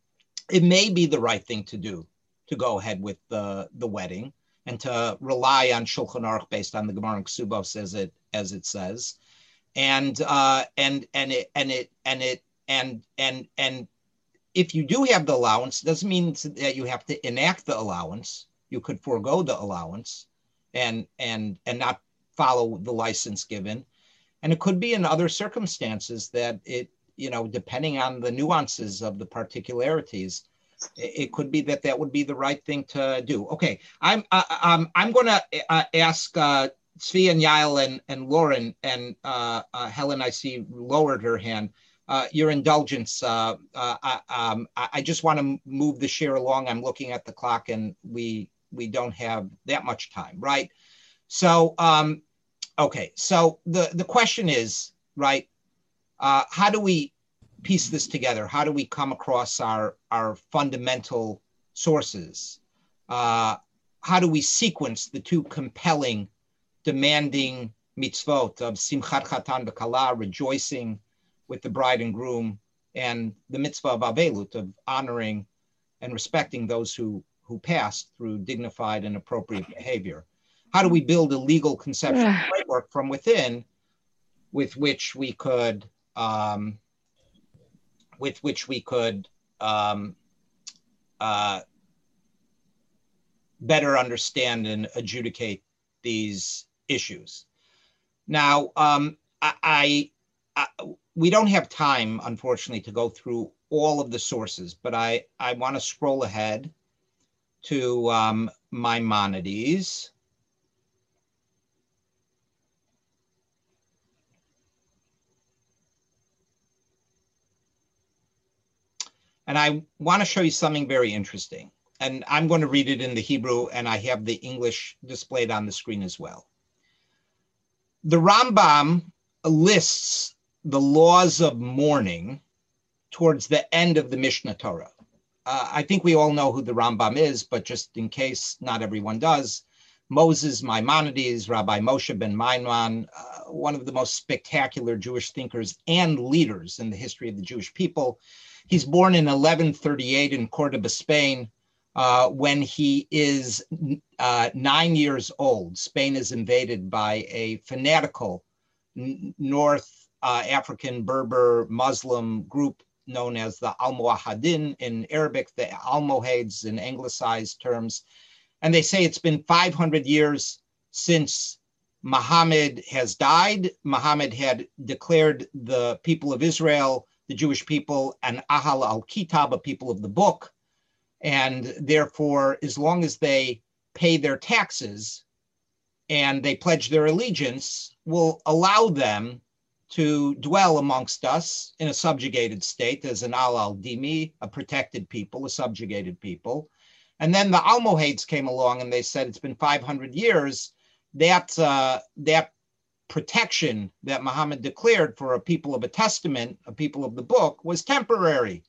it may be the right thing to do to go ahead with the, the wedding and to rely on Shulchan Aruch based on the Gemara in Ksubos as it as it says, and uh, and and it and it and it and and and if you do have the allowance, it doesn't mean that you have to enact the allowance. You could forego the allowance and and and not follow the license given. And it could be in other circumstances that it, you know, depending on the nuances of the particularities, it, it could be that that would be the right thing to do. Okay, I'm uh, um, I'm going to uh, ask uh, Tzvi and Yael and, and Lauren and uh, uh, Helen, I see, lowered her hand. Uh, your indulgence. Uh, uh, I, um, I just want to move the share along. I'm looking at the clock, and we we don't have that much time, right? So, um, okay. So the the question is, right? Uh, how do we piece this together? How do we come across our our fundamental sources? Uh, how do we sequence the two compelling, demanding mitzvot of simchat chatan v'kala, rejoicing with the bride and groom, and the mitzvah of avelut, of honoring and respecting those who, who passed through dignified and appropriate behavior? How do we build a legal conceptual framework from within with which we could, um, with which we could um, uh, better understand and adjudicate these issues. Now, um, I, I, I we don't have time, unfortunately, to go through all of the sources, but I, I want to scroll ahead to um, Maimonides. And I want to show you something very interesting. And I'm going to read it in the Hebrew, and I have the English displayed on the screen as well. The Rambam lists the laws of mourning towards the end of the Mishnah Torah. Uh, I think we all know who the Rambam is, but just in case not everyone does, Moses Maimonides, Rabbi Moshe ben Maimon, uh, one of the most spectacular Jewish thinkers and leaders in the history of the Jewish people. He's born in eleven thirty-eight in Cordoba, Spain. Uh, when he is uh, nine years old, Spain is invaded by a fanatical n- North uh, African Berber Muslim group known as the Almohadin in Arabic, the Almohades in anglicized terms. And they say it's been five hundred years since Muhammad has died. Muhammad had declared the people of Israel, the Jewish people, an Ahal al-Kitab, a people of the book. And therefore, as long as they pay their taxes and they pledge their allegiance, will allow them to dwell amongst us in a subjugated state as an al-al-Dimi, a protected people, a subjugated people. And then the Almohades came along and they said it's been five hundred years. That, uh, that protection that Muhammad declared for a people of a testament, a people of the book, was temporary.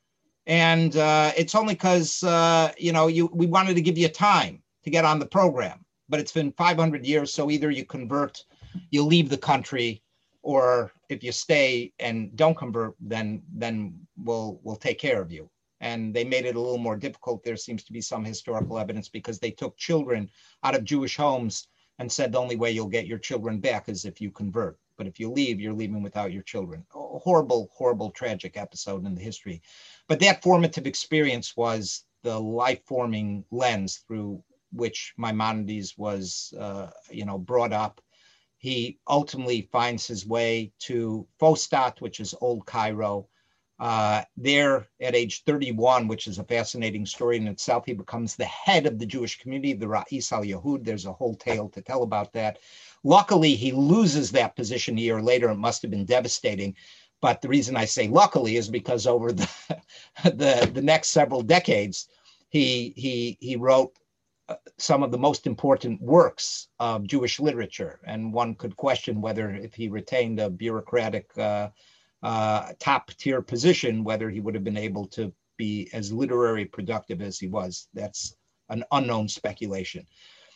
And uh, it's only because, uh, you know, you, we wanted to give you time to get on the program. But it's been five hundred years, so either you convert, you leave the country, or if you stay and don't convert, then then we'll we'll take care of you. And they made it a little more difficult. There seems to be some historical evidence because they took children out of Jewish homes and said the only way you'll get your children back is if you convert. But if you leave, you're leaving without your children. A horrible, horrible, tragic episode in the history. But that formative experience was the life-forming lens through which Maimonides was, uh, you know, brought up. He ultimately finds his way to Fostat, which is Old Cairo. Uh, there, at age thirty-one, which is a fascinating story in itself, he becomes the head of the Jewish community, the Ra'is al-Yahud. There's a whole tale to tell about that. Luckily, he loses that position a year later. It must have been devastating. But the reason I say luckily is because over the the, the next several decades, he he he wrote some of the most important works of Jewish literature. And one could question whether if he retained a bureaucratic uh, uh, top tier position, whether he would have been able to be as literary productive as he was. That's an unknown speculation.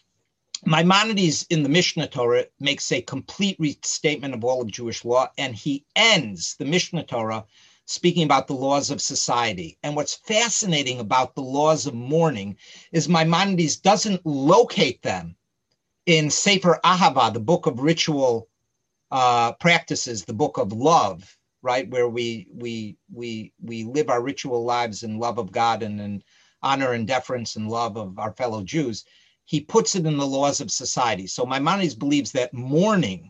Maimonides in the Mishnah Torah makes a complete restatement of all of Jewish law, and he ends the Mishnah Torah speaking about the laws of society. And what's fascinating about the laws of mourning is Maimonides doesn't locate them in Sefer Ahava, the book of ritual uh, practices, the book of love, right, where we we we we live our ritual lives in love of God and in honor and deference and love of our fellow Jews. He puts it in the laws of society. So Maimonides believes that mourning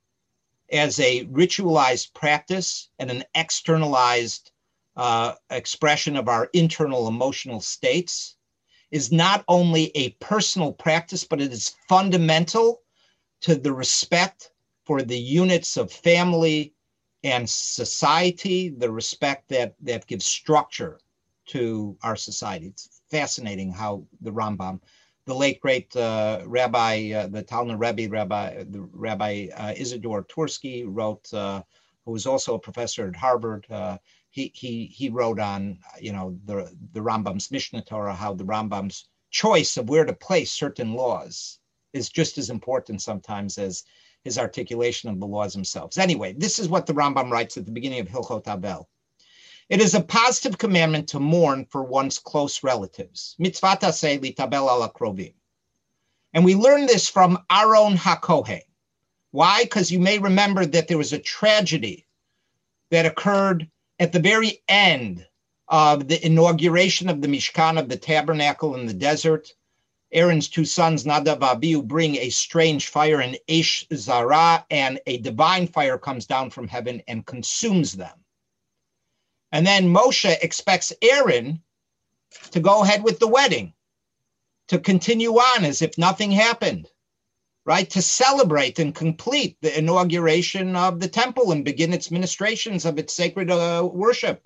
as a ritualized practice and an externalized uh, expression of our internal emotional states is not only a personal practice, but it is fundamental to the respect for the units of family and society, the respect that, that gives structure to our society. It's fascinating how the Rambam, the late great uh, Rabbi, uh, the Talmud Rebbe, Rabbi, the Rabbi uh, Isidore Tursky wrote, uh, who was also a professor at Harvard. Uh, he he he wrote on, you know, the the Rambam's Mishnah Torah, how the Rambam's choice of where to place certain laws is just as important sometimes as his articulation of the laws themselves. Anyway, this is what the Rambam writes at the beginning of Hilchot Abel. It is a positive commandment to mourn for one's close relatives. Mitzvah taseh litabel al akrovim. And we learn this from Aaron HaKohen. Why? Because you may remember that there was a tragedy that occurred at the very end of the inauguration of the Mishkan, of the tabernacle in the desert. Aaron's two sons, Nadav and Abihu, bring a strange fire, an Eish Zara, and a divine fire comes down from heaven and consumes them. And then Moshe expects Aaron to go ahead with the wedding, to continue on as if nothing happened, right? To celebrate and complete the inauguration of the temple and begin its ministrations of its sacred uh, worship.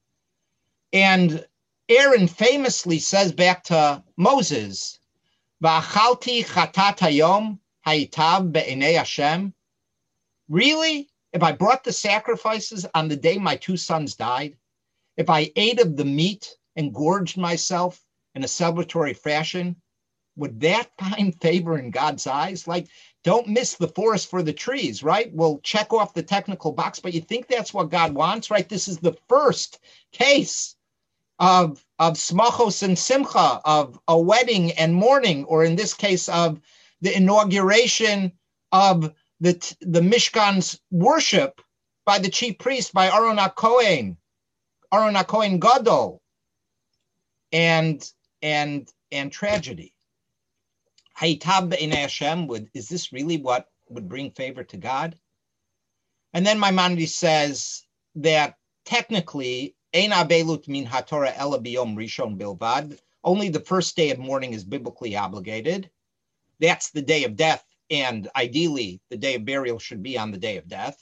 And Aaron famously says back to Moses, V'achalti chatat hayom hayitav be'enei Hashem. Really? If I brought the sacrifices on the day my two sons died, if I ate of the meat and gorged myself in a celebratory fashion, would that find favor in God's eyes? Like, don't miss the forest for the trees, right? We'll check off the technical box, but you think that's what God wants, right? This is the first case of, of smachos and simcha, of a wedding and mourning, or in this case of the inauguration of the, the Mishkan's worship by the chief priest, by Aaron HaKohen, Aaron HaKohen Gadol, and, and, and tragedy. Hayitav be'enei Hashem, would, is this really what would bring favor to God? And then Maimonides says that technically, Ein abelut min haTorah ela biyom rishon bilvad. Only the first day of mourning is biblically obligated. That's the day of death, and ideally, the day of burial should be on the day of death.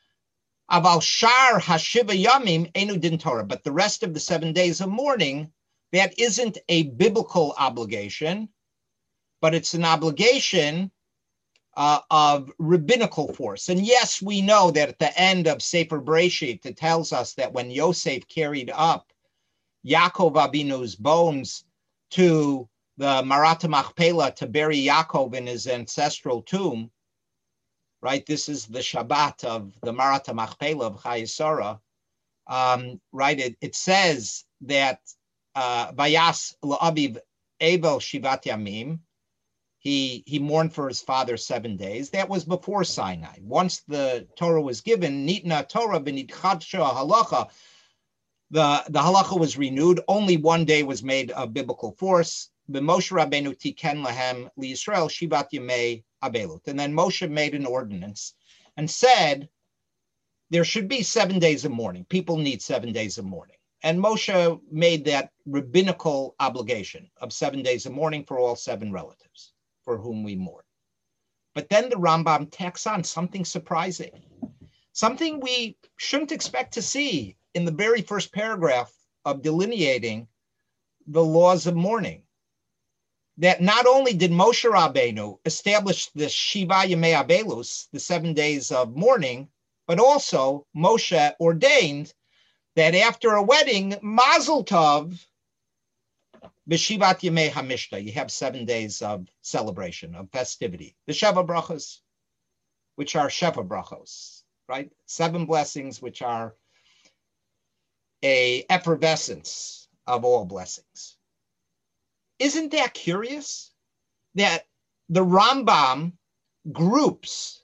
Aval shar hashiva yamim enu din Torah. But the rest of the seven days of mourning, that isn't a biblical obligation, but it's an obligation uh, of rabbinical force. And yes, we know that at the end of Sefer Bereshit, it tells us that when Yosef carried up Yaakov Avinu's bones to the Marat Machpelah to bury Yaakov in his ancestral tomb, right? This is the Shabbat of the Marat Machpelah of Chayei Sarah, um, right? It, it says that Vayas la'aviv Evel Shivat Yamim, He, he mourned for his father seven days. That was before Sinai. Once the Torah was given, Nitna Torah b'nitchadsha halacha, the, the halacha was renewed. Only one day was made of biblical force. B'Moshe Rabbeinu tiken lahem liYisrael shivat yemei abelut. And then Moshe made an ordinance and said there should be seven days of mourning. People need seven days of mourning. And Moshe made that rabbinical obligation of seven days of mourning for all seven relatives for whom we mourn. But then the Rambam tacks on something surprising, something we shouldn't expect to see in the very first paragraph of delineating the laws of mourning. That not only did Moshe Rabbeinu establish the Shiva Yemei Abelus, the seven days of mourning, but also Moshe ordained that after a wedding, Mazel Tov, B'Shivat Yemei HaMishta, you have seven days of celebration, of festivity. The Sheva Brachos, which are Sheva Brachos, right? Seven blessings, which are a effervescence of all blessings. Isn't that curious? That the Rambam groups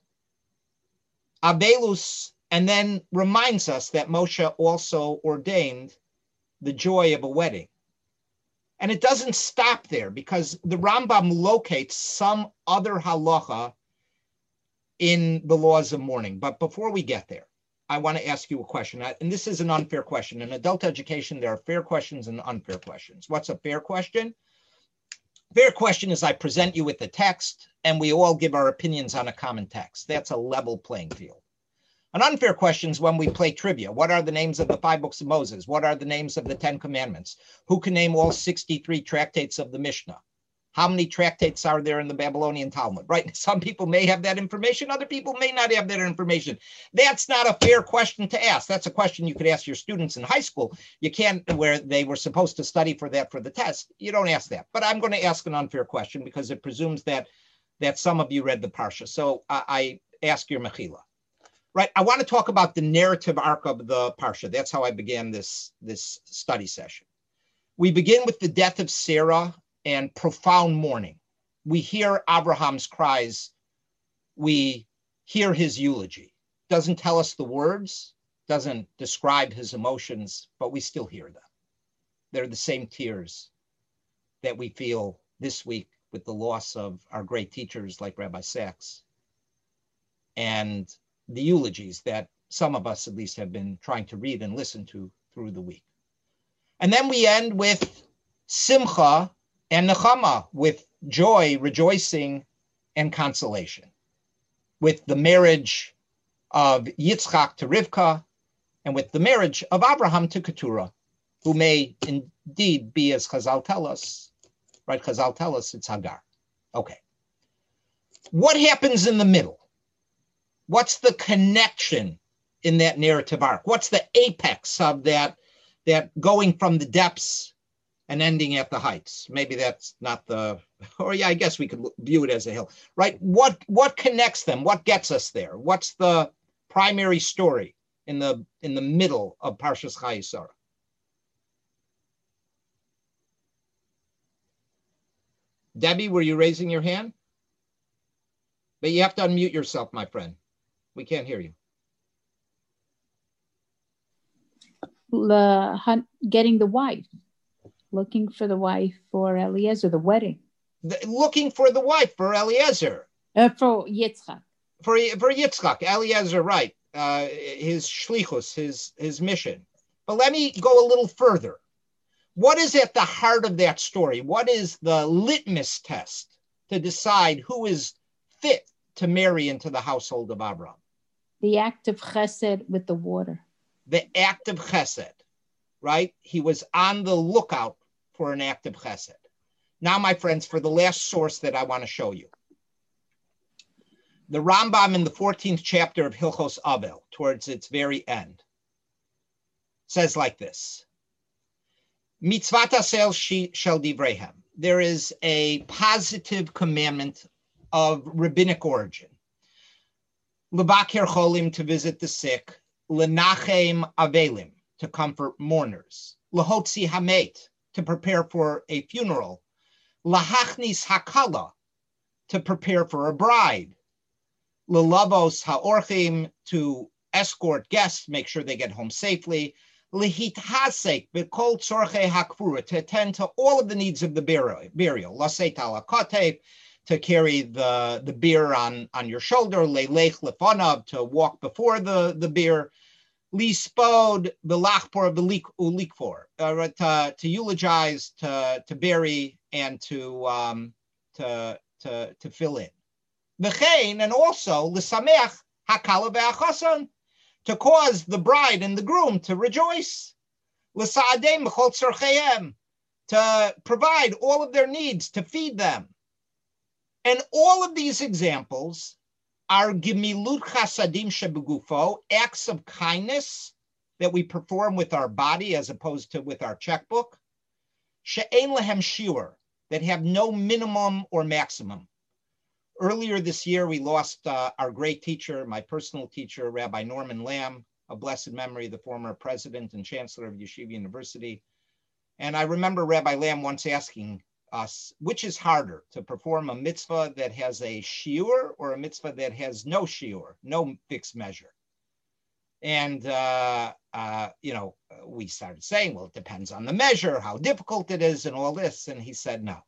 Abelus and then reminds us that Moshe also ordained the joy of a wedding. And it doesn't stop there, because the Rambam locates some other halacha in the laws of mourning. But before we get there, I want to ask you a question. And this is an unfair question. In adult education, there are fair questions and unfair questions. What's a fair question? Fair question is I present you with the text and we all give our opinions on a common text. That's a level playing field. An unfair question is when we play trivia. What are the names of the five books of Moses? What are the names of the Ten Commandments? Who can name all sixty-three tractates of the Mishnah? How many tractates are there in the Babylonian Talmud, right? Some people may have that information. Other people may not have that information. That's not a fair question to ask. That's a question you could ask your students in high school. You can't, where they were supposed to study for that for the test. You don't ask that. But I'm going to ask an unfair question because it presumes that, that some of you read the Parsha. So uh, I ask your mechila. Right, I want to talk about the narrative arc of the Parsha. That's how I began this, this study session. We begin with the death of Sarah and profound mourning. We hear Abraham's cries. We hear his eulogy. Doesn't tell us the words, doesn't describe his emotions, but we still hear them. They're the same tears that we feel this week with the loss of our great teachers like Rabbi Sachs, and the eulogies that some of us at least have been trying to read and listen to through the week. And then we end with simcha and nechama, with joy, rejoicing, and consolation, with the marriage of Yitzchak to Rivka, and with the marriage of Abraham to Keturah, who may indeed be, as Chazal tell us, right? Chazal tell us it's Hagar. Okay. What happens in the middle? What's the connection in that narrative arc? What's the apex of that, that going from the depths and ending at the heights? Maybe that's not the, or yeah, I guess we could view it as a hill, right? What, what connects them? What gets us there? What's the primary story in the, in the middle of Parshas Chayei Sarah? Debbie, were you raising your hand? But you have to unmute yourself, my friend. We can't hear you. Uh, getting the wife, looking for the wife for Eliezer, the wedding. The, looking for the wife for Eliezer. Uh, for Yitzchak. For, for Yitzchak, Eliezer, right. Uh, his shlichus, his, his mission. But let me go a little further. What is at the heart of that story? What is the litmus test to decide who is fit to marry into the household of Abraham? The act of chesed with the water. The act of chesed, right? He was on the lookout for an act of chesed. Now, my friends, for the last source that I want to show you. The Rambam in the fourteenth chapter of Hilchos Avel, towards its very end, says like this. Mitzvat asel shel divreihem. There is a positive commandment of rabbinic origin. Levaker cholim, to visit the sick. Lenachem avelim, to comfort mourners. Lahotzi hamet, to prepare for a funeral. Lahachnis hakala, to prepare for a bride. Lelavos haorchim, to escort guests, make sure they get home safely. Lehithasek b'kol tzorchei hakvura, to attend to all of the needs of the burial. Laseit ala kotef, to carry the, the bier on, on your shoulder. Leilech lefonav, to walk before the, the bier. Lispod v'lachpor v'likfor, uh, to, to eulogize, to, to bury, and to, um, to, to, to fill in. V'chein, and also, l'sameach hakala ve'achason, to cause the bride and the groom to rejoice. L'sa'adem b'chol tzorcheihem, to provide all of their needs, to feed them. And all of these examples are gemilut chasadim shebegufo, acts of kindness that we perform with our body as opposed to with our checkbook, she'ein lehem shiur, that have no minimum or maximum. Earlier this year, we lost uh, our great teacher, my personal teacher, Rabbi Norman Lamb, of blessed memory, the former president and chancellor of Yeshiva University. And I remember Rabbi Lamb once asking us, which is harder, to perform a mitzvah that has a shiur or a mitzvah that has no shiur, no fixed measure? And, uh, uh, you know, we started saying, well, it depends on the measure, how difficult it is and all this. And he said, no.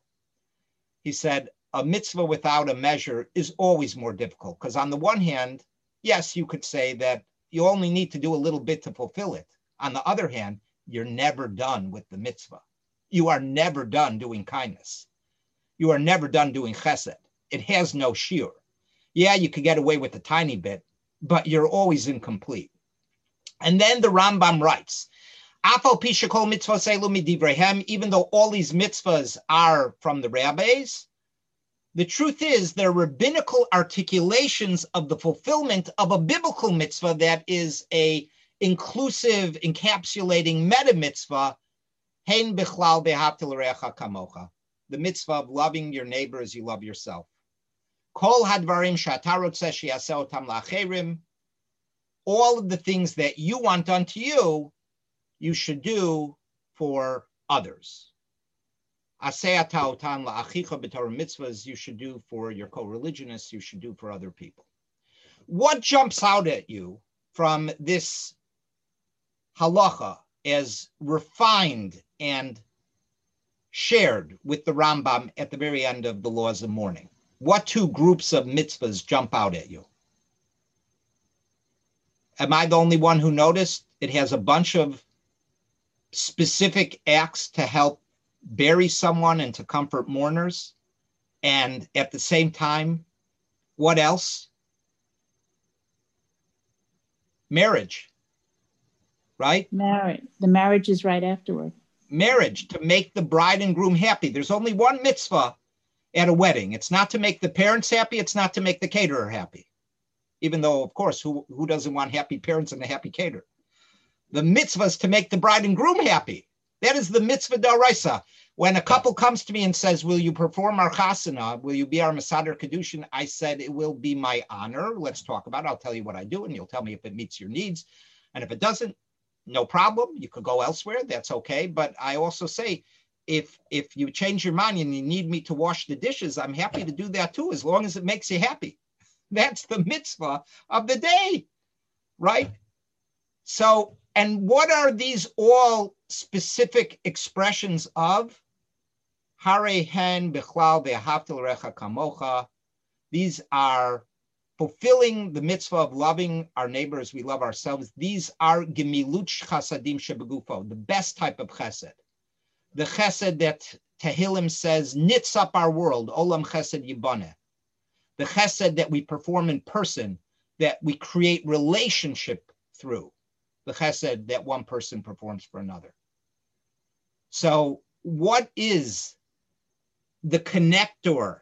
He said, a mitzvah without a measure is always more difficult, because on the one hand, yes, you could say that you only need to do a little bit to fulfill it. On the other hand, you're never done with the mitzvah. You are never done doing kindness. You are never done doing chesed. It has no shiur. Yeah, you could get away with a tiny bit, but you're always incomplete. And then the Rambam writes, Afal pi shekol mitzvos elu midivreihem, even though all these mitzvahs are from the rabbis, the truth is they're rabbinical articulations of the fulfillment of a biblical mitzvah that is a inclusive, encapsulating meta mitzvah, hein bichlal behavta l'reacha kamocha, the mitzvah of loving your neighbor as you love yourself. Kol hadvarim she'ata rotzeh she'yaseh otam la'acherim, all of the things that you want done to you, you should do for others. Aseh otan la'achicha b'torah mitzvahs, you should do for your co-religionists, you should do for other people. What jumps out at you from this halacha as refined and shared with the Rambam at the very end of the laws of mourning? What two groups of mitzvahs jump out at you? Am I the only one who noticed it has a bunch of specific acts to help bury someone and to comfort mourners? And at the same time, what else? Marriage, right? Marriage. The marriage is right afterward. Marriage, to make the bride and groom happy. There's only one mitzvah at a wedding. It's not to make the parents happy. It's not to make the caterer happy. Even though, of course, who, who doesn't want happy parents and a happy caterer? The mitzvah is to make the bride and groom happy. That is the mitzvah d'oraisa. When a couple comes to me and says, will you perform our chasana? Will you be our Masader Kedushin? I said, it will be my honor. Let's talk about it. I'll tell you what I do, and you'll tell me if it meets your needs. And if it doesn't, no problem. You could go elsewhere. That's okay. But I also say, if if you change your mind and you need me to wash the dishes, I'm happy to do that too, as long as it makes you happy. That's the mitzvah of the day, right? So, and what are these all specific expressions of? Hare hen bichlal ve'ahavta l'recha kamocha. These are fulfilling the mitzvah of loving our neighbor as we love ourselves. These are gemilut chasadim shebegufo, the best type of chesed. The chesed that Tehillim says knits up our world, olam chesed yiboneh. The chesed that we perform in person, that we create relationship through. The chesed that one person performs for another. So what is the connector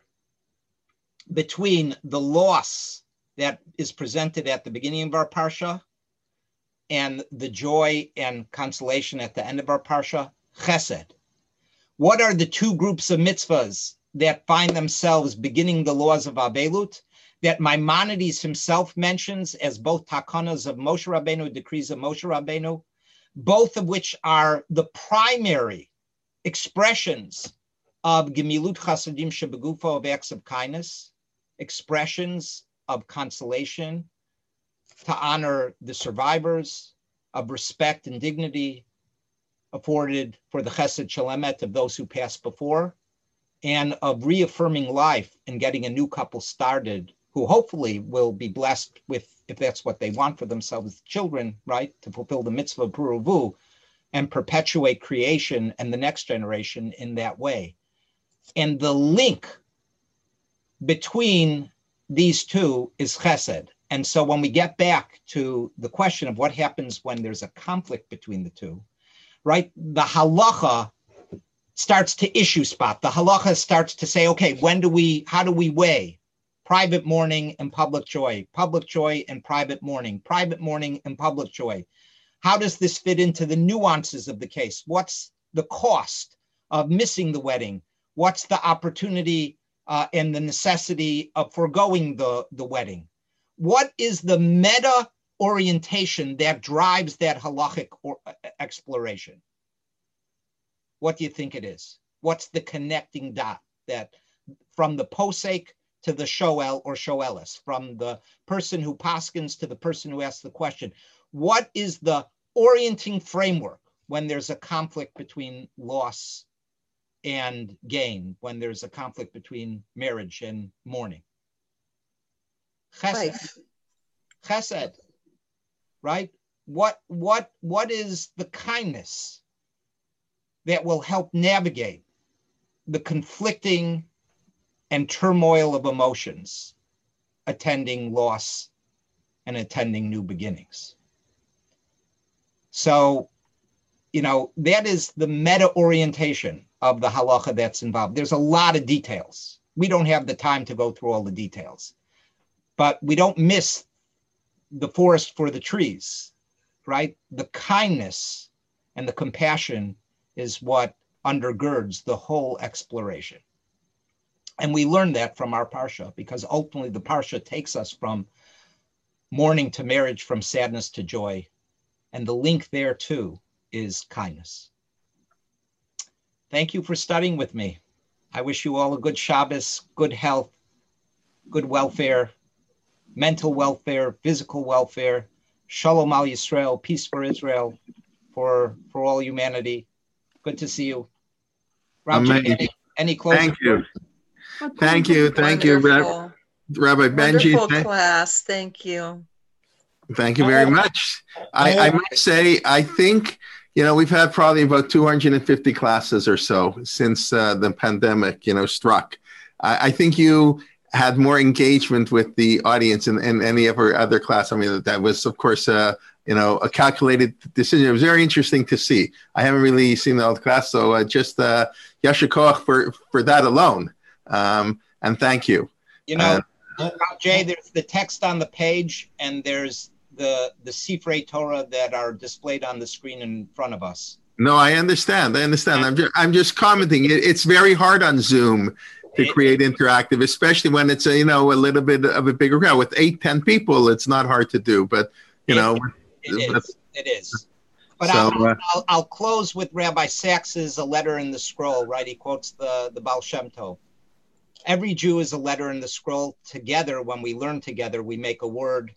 between the loss that is presented at the beginning of our parsha and the joy and consolation at the end of our parsha? Chesed. What are the two groups of mitzvahs that find themselves beginning the laws of Avelut, that Maimonides himself mentions as both takanas of Moshe Rabbeinu, decrees of Moshe Rabbeinu, both of which are the primary expressions of Gemilut Chasadim Shebegufo, of acts of kindness, expressions of consolation, to honor the survivors, of respect and dignity afforded for the Chesed Shelemet of those who passed before, and of reaffirming life and getting a new couple started who hopefully will be blessed with, if that's what they want for themselves, children, right, to fulfill the mitzvah of Puruvu and perpetuate creation and the next generation in that way. And the link between these two is chesed. And so when we get back to the question of what happens when there's a conflict between the two, right, the halacha starts to issue spot. The halacha starts to say, okay, when do we, how do we weigh private mourning and public joy, public joy and private mourning, private mourning and public joy? How does this fit into the nuances of the case? What's the cost of missing the wedding? What's the opportunity uh, and the necessity of foregoing the, the wedding? What is the meta orientation that drives that halachic or, uh, exploration? What do you think it is? What's the connecting dot that from the posek to the shoel or shoelis, from the person who paskins to the person who asks the question? What is the orienting framework when there's a conflict between loss and gain, when there's a conflict between marriage and mourning? Chesed. Life. Chesed, right? What, what, what is the kindness that will help navigate the conflicting and turmoil of emotions attending loss and attending new beginnings? So, you know, that is the meta orientation of the halacha that's involved. There's a lot of details. We don't have the time to go through all the details, but we don't miss the forest for the trees, right? The kindness and the compassion is what undergirds the whole exploration. And we learn that from our parsha, because ultimately the parsha takes us from mourning to marriage, from sadness to joy. And the link there too is kindness. Thank you for studying with me. I wish you all a good Shabbos, good health, good welfare, mental welfare, physical welfare, Shalom al Yisrael, peace for Israel, for, for all humanity. Good to see you. Roger, any, any closing? Thank you. Thank you. Thank you, Rab- Rabbi Benji. Wonderful Thank, class. Thank you. thank you very much. I, I might say, I think, you know, we've had probably about two hundred fifty classes or so since uh, the pandemic, you know, struck. I, I think you had more engagement with the audience in, in any of our other class. I mean, that was, of course, uh, you know, a calculated decision. It was very interesting to see. I haven't really seen the old class, so uh, just uh, yasher koach for, for that alone. Um, and thank you. You know, uh, Jay, there's the text on the page, and there's the the Sifrei Torah that are displayed on the screen in front of us. No, I understand. I understand. I'm just, I'm just commenting. It, it's very hard on Zoom to it, create interactive, especially when it's a, you know, a little bit of a bigger crowd. With eight, ten people, it's not hard to do. But you it, know, it is. It is. But so, I'll, uh, I'll I'll close with Rabbi Sachs's A Letter in the Scroll. Right, he quotes the the Baal Shem Tov. Every Jew is a letter in the scroll. Together, when we learn together, we make a word.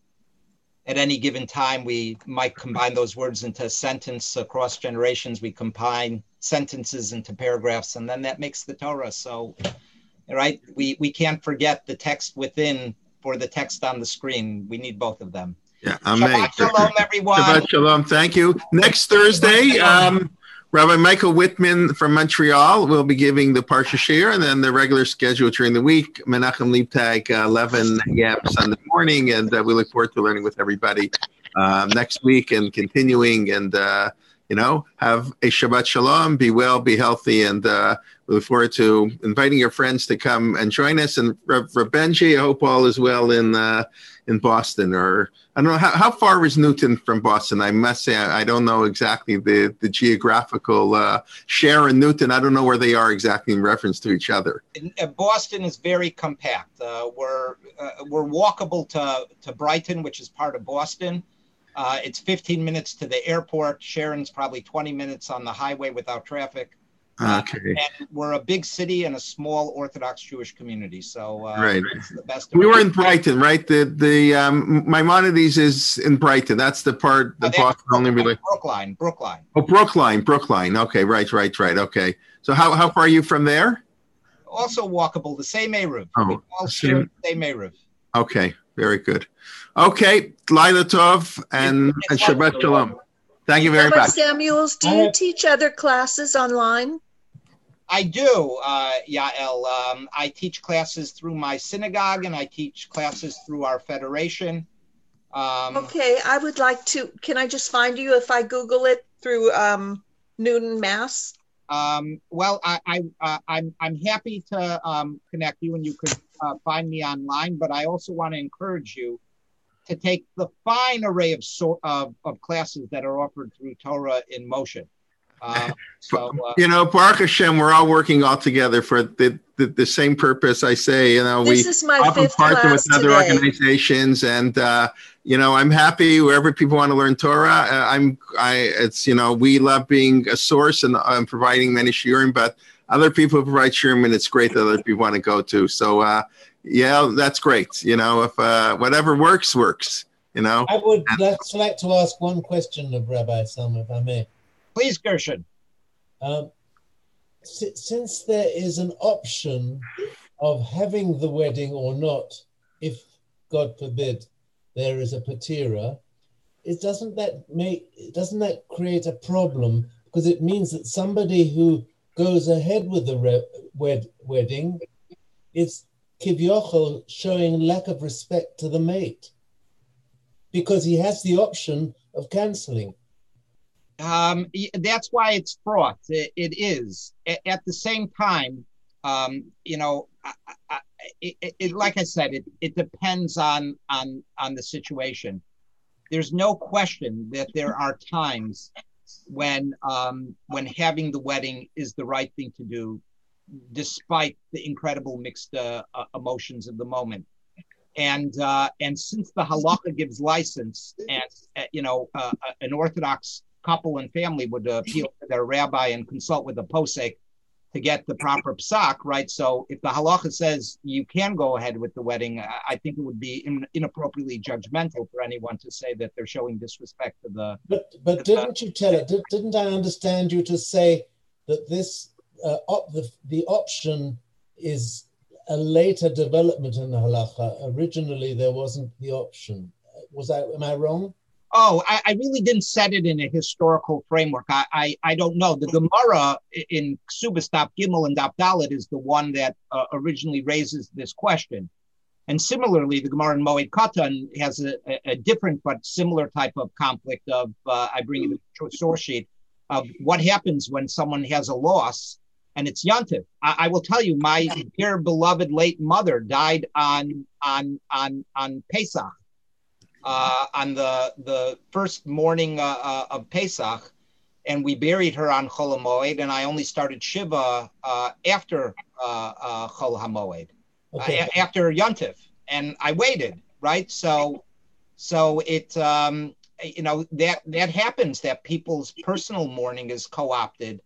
At any given time, we might combine those words into a sentence. Across generations, we combine sentences into paragraphs, and then that makes the Torah. So, right, we, we can't forget the text within for the text on the screen. We need both of them. Yeah, amen. Shabbat shalom, everyone. Shabbat shalom. Thank you. Next Thursday, um, Rabbi Michael Whitman from Montreal will be giving the Parsha Shir, and then the regular schedule during the week. Menachem Leibtag, uh, eleven a.m. Sunday morning, and uh, we look forward to learning with everybody um, next week and continuing. And uh, you know, have a Shabbat Shalom. Be well, be healthy, and uh, we look forward to inviting your friends to come and join us. And Reb Benji, I hope all is well in uh, in Boston, or I don't know how, how far is Newton from Boston. I must say I, I don't know exactly the the geographical uh, share in Newton. I don't know where they are exactly in reference to each other. In, uh, Boston is very compact. Uh, we're uh, we're walkable to to Brighton, which is part of Boston. Uh, it's fifteen minutes to the airport. Sharon's probably twenty minutes on the highway without traffic. Okay. Uh, and we're a big city and a small Orthodox Jewish community, so uh, right. it's the best. We were in Brighton, right? The the um, Maimonides is in Brighton. That's the part the oh, Boston only really. Brookline, Brookline. Oh, Brookline, Brookline. Okay, right, right, right. Okay. So how how far are you from there? Also walkable. The same Eruv. Oh, we all share the same Eruv. Okay, very good. Okay, Laila Tov and, and Shabbat Shalom. Thank you very Rabbi much. Samuels, do you teach other classes online? I do, uh, Yael. Um, I teach classes through my synagogue, and I teach classes through our federation. Um, okay, I would like to. Can I just find you if I Google it through um, Newton, Mass? Um, well, I, I, uh, I'm I'm happy to um, connect you, and you could uh, find me online. But I also want to encourage you to take the fine array of so, of, of classes that are offered through Torah in Motion. Uh, so, uh, you know, Baruch Hashem, we're all working all together for the, the, the same purpose. I say, you know, this we is my often fifth partner class with other today. organizations, and uh, you know, I'm happy wherever people want to learn Torah. Uh, I'm, I, it's you know, we love being a source and um, providing many shiurim, but other people provide shiurim, and it's great that other people want to go to. So, uh, yeah, that's great. You know, if uh, whatever works, works. You know, I would like, like to ask one question of Rabbi Salma, if I may. Please, Gershon. Um, si- since there is an option of having the wedding or not, if, God forbid, there is a patira, it doesn't that make doesn't that create a problem? Because it means that somebody who goes ahead with the re- wed- wedding is kivyochel showing lack of respect to the mate, because he has the option of canceling. Um, that's why it's fraught. It, it is. At, at the same time, um, you know, I, I, it, it, like I said, it, it depends on, on, on the situation. There's no question that there are times when, um, when having the wedding is the right thing to do, despite the incredible mixed uh, uh, emotions of the moment. And uh, and since the halacha gives license, and uh, you know, uh, an Orthodox couple and family would appeal to their rabbi and consult with the posek to get the proper psak, right? So if the halacha says you can go ahead with the wedding, I think it would be in, inappropriately judgmental for anyone to say that they're showing disrespect to the. But but to didn't the, you tell it? Did, didn't I understand you to say that this uh, op- the, the option is a later development in the halacha. Originally, there wasn't the option. Was I, am I wrong? Oh, I, I really didn't set it in a historical framework. I I, I don't know. The Gemara in Ksubas Daf Gimel and Daf Dalet is the one that uh, originally raises this question. And similarly, the Gemara in Moed Katan has a, a, a different but similar type of conflict of, uh, I bring you the source sheet, of what happens when someone has a loss and it's Yontif. I, I will tell you, my dear beloved late mother died on on on on Pesach. Uh, on the the first morning uh, uh, of Pesach, and we buried her on Chol HaMoed, and I only started Shiva uh, after uh, uh, Chol HaMoed, okay. uh, after Yontif, and I waited, right? So, so it, um, you know, that that happens, that people's personal mourning is co-opted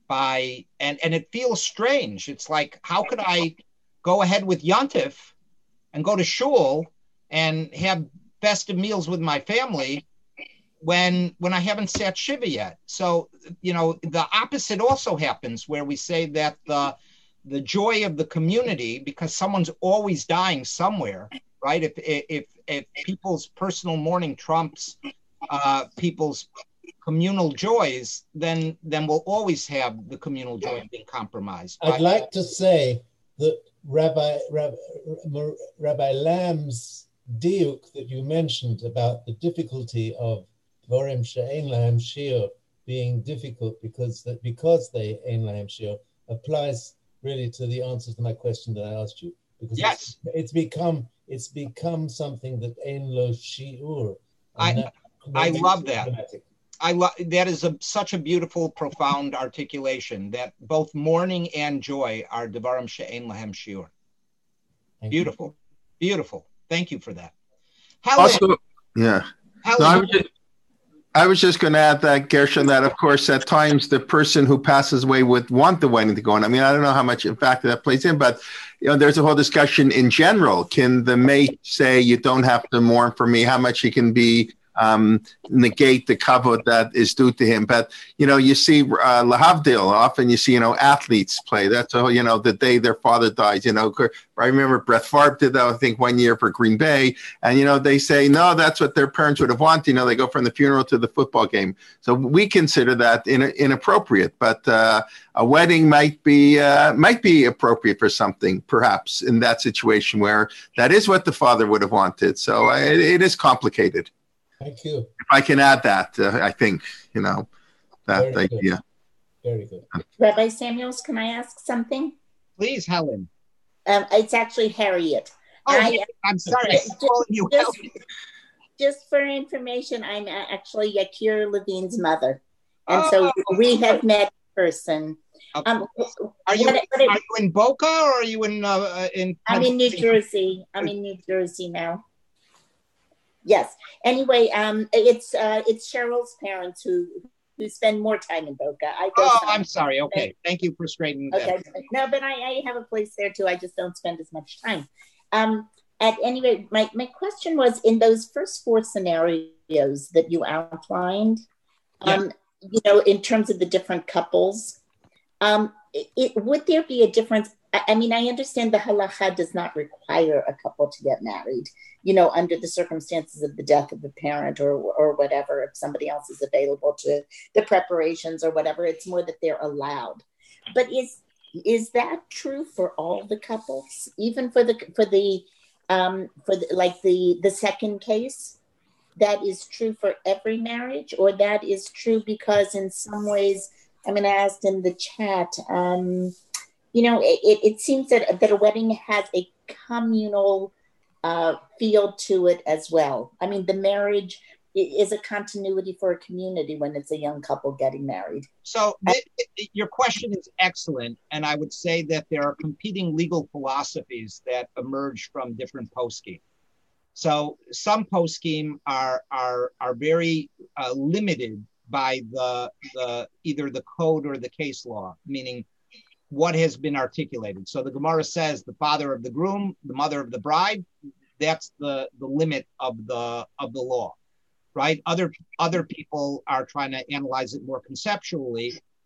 by, and, and it feels strange. It's like, how could I go ahead with Yontif and go to shul and have festive meals with my family when when I haven't sat Shiva yet? So, you know, the opposite also happens, where we say that the the joy of the community, because someone's always dying somewhere, right? If if if people's personal mourning trumps uh, people's communal joys, then then we'll always have the communal joy being compromised. I'd like to say that Rabbi Rabbi, Rabbi Lamb's diuk that you mentioned about the difficulty of Dvarim she'ein lahem shiur being difficult because that because they ein lahem shiur applies really to the answer to my question that I asked you. Because yes, it's, it's become it's become something that ein lo shiur. I that, I love that. Dramatic. I love that is a, such a beautiful, profound articulation that both mourning and joy are Dvarim she'ein lahem shiur. Beautiful, you. beautiful. Thank you for that. Helen. Also, yeah. Helen, no, I was just, I was just going to add that, Gershon, that of course at times the person who passes away would want the wedding to go on. I mean, I don't know how much in fact that plays in, but you know, there's a whole discussion in general. Can the mate say you don't have to mourn for me? How much he can be um, negate the kavod that is due to him? But you know, you see uh, lahavdil. Often you see you know athletes play. That's a, you know the day their father dies. You know, I remember Brett Favre did that I think one year for Green Bay, and you know they say no, that's what their parents would have wanted. You know, they go from the funeral to the football game. So we consider that in, inappropriate. But uh, a wedding might be uh, might be appropriate for something, perhaps in that situation where that is what the father would have wanted. So uh, it, it is complicated. Thank you. If I can add that, uh, I think, you know, that Very idea. Good. Very good. Rabbi Samuels, can I ask something? Please, Helen. Um, it's actually Harriet. Oh, I, I'm sorry. Just, you just, just for information, I'm actually Yakir Levine's mother. And oh. so we have met in person. Okay. Um, are you what, what it, are you in Boca or are you in uh, in? I'm in New Jersey. I'm in New Jersey now. Yes. Anyway, um, it's uh, it's Cheryl's parents who who spend more time in Boca. I go oh, I'm sorry. Okay, thank you for straightening that. Okay, no, but I, I have a place there too. I just don't spend as much time. Um, at any rate, my my question was in those first four scenarios that you outlined. Yeah. Um, you know, in terms of the different couples, um, it, it, would there be a difference? I, I mean, I understand the halacha does not require a couple to get married, you know, under the circumstances of the death of a parent or or whatever, if somebody else is available to the preparations or whatever, it's more that they're allowed. But is is that true for all the couples, even for the for the um, for the, like the the second case? That is true for every marriage, or that is true because in some ways, I mean, I asked in the chat, um, you know, it, it seems that, that a wedding has a communal uh, feel to it as well. I mean, the marriage is a continuity for a community when it's a young couple getting married. So it, it, your question is excellent. And I would say that there are competing legal philosophies that emerge from different poskim. So some poskim are are are very uh, limited by the the either the code or the case law, meaning what has been articulated. So the Gemara says the father of the groom, the mother of the bride, that's the, the limit of the of the law, right? Other other people are trying to analyze it more conceptually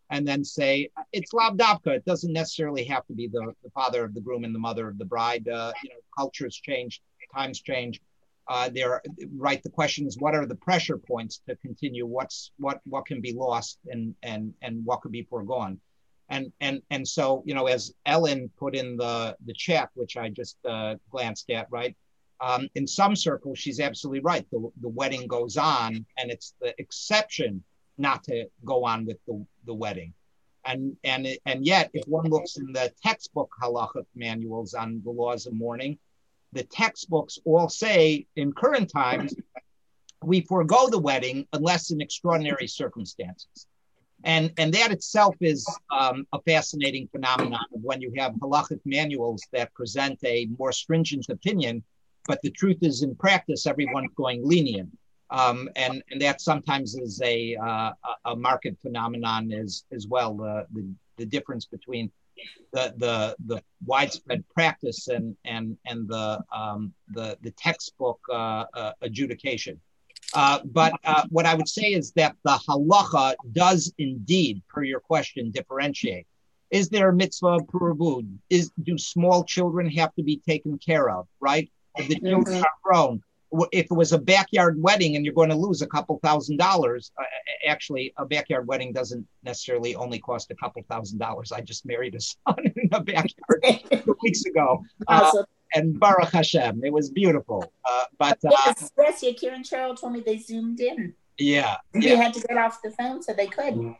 and then say it's lav davka. It doesn't necessarily have to be the, the father of the groom and the mother of the bride. Uh, you know, cultures change, times change. Uh, there, right. The question is, what are the pressure points to continue? What's what what can be lost and and and what could be foregone? And and and so, you know, as Ellen put in the the chat, which I just uh, glanced at, right. Um, in some circles, she's absolutely right. The the wedding goes on, and it's the exception not to go on with the, the wedding. And and and yet, if one looks in the textbook halachic manuals on the laws of mourning, the textbooks all say in current times, we forego the wedding unless in extraordinary circumstances. And, and that itself is um, a fascinating phenomenon of when you have halachic manuals that present a more stringent opinion, but the truth is in practice, everyone's going lenient. Um, and, and that sometimes is a, uh, a market phenomenon as, as well, the, the, the difference between the the the widespread practice and and and the um, the the textbook uh, uh, adjudication. Uh, but uh, what I would say is that the halacha does indeed, per your question, differentiate. Is there a mitzvah purvud? Is do small children have to be taken care of? Right? If the children mm-hmm. are grown. If it was a backyard wedding and you're going to lose a couple thousand dollars, uh, actually, a backyard wedding doesn't necessarily only cost a couple thousand dollars. I just married a son in a backyard two weeks ago. Uh, awesome. And Baruch Hashem, it was beautiful. Uh, but uh, yes, yes, yeah, Karen Cheryl told me they zoomed in. Yeah. They yeah. had to get off the phone so they could.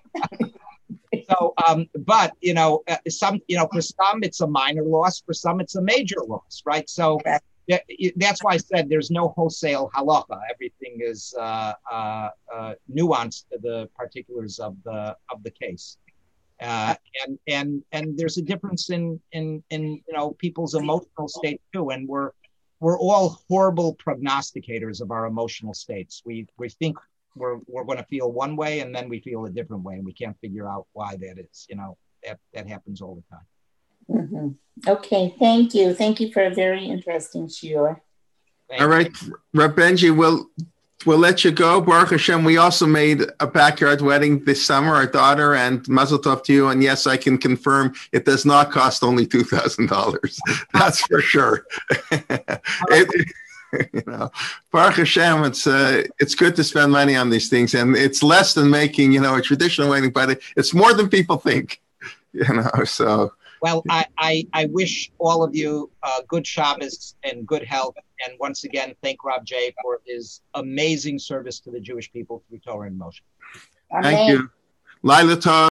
So, um, but, you know, uh, some, you know, for some it's a minor loss, for some it's a major loss, right? So, okay. That's why I said there's no wholesale halacha. Everything is uh, uh, uh, nuanced to the particulars of the of the case, uh, and and and there's a difference in in in you know people's emotional state too. And we're we're all horrible prognosticators of our emotional states. We we think we're we're going to feel one way, and then we feel a different way, and we can't figure out why that is. You know, that that happens all the time. Mm-hmm. Okay, thank you. Thank you for a very interesting shiur. All right, Reb Benji, we'll, we'll let you go. Baruch Hashem, we also made a backyard wedding this summer, our daughter, and mazel tov to you. And yes, I can confirm it does not cost only two thousand dollars. That's for sure. it, you know, Baruch Hashem, it's, uh, it's good to spend money on these things. And it's less than making, you know, a traditional wedding, but it, it's more than people think, you know, so... Well, I, I, I wish all of you uh, good Shabbos and good health. And once again, thank Rob J. for his amazing service to the Jewish people through Torah in Motion. Thank you. Laila Tov.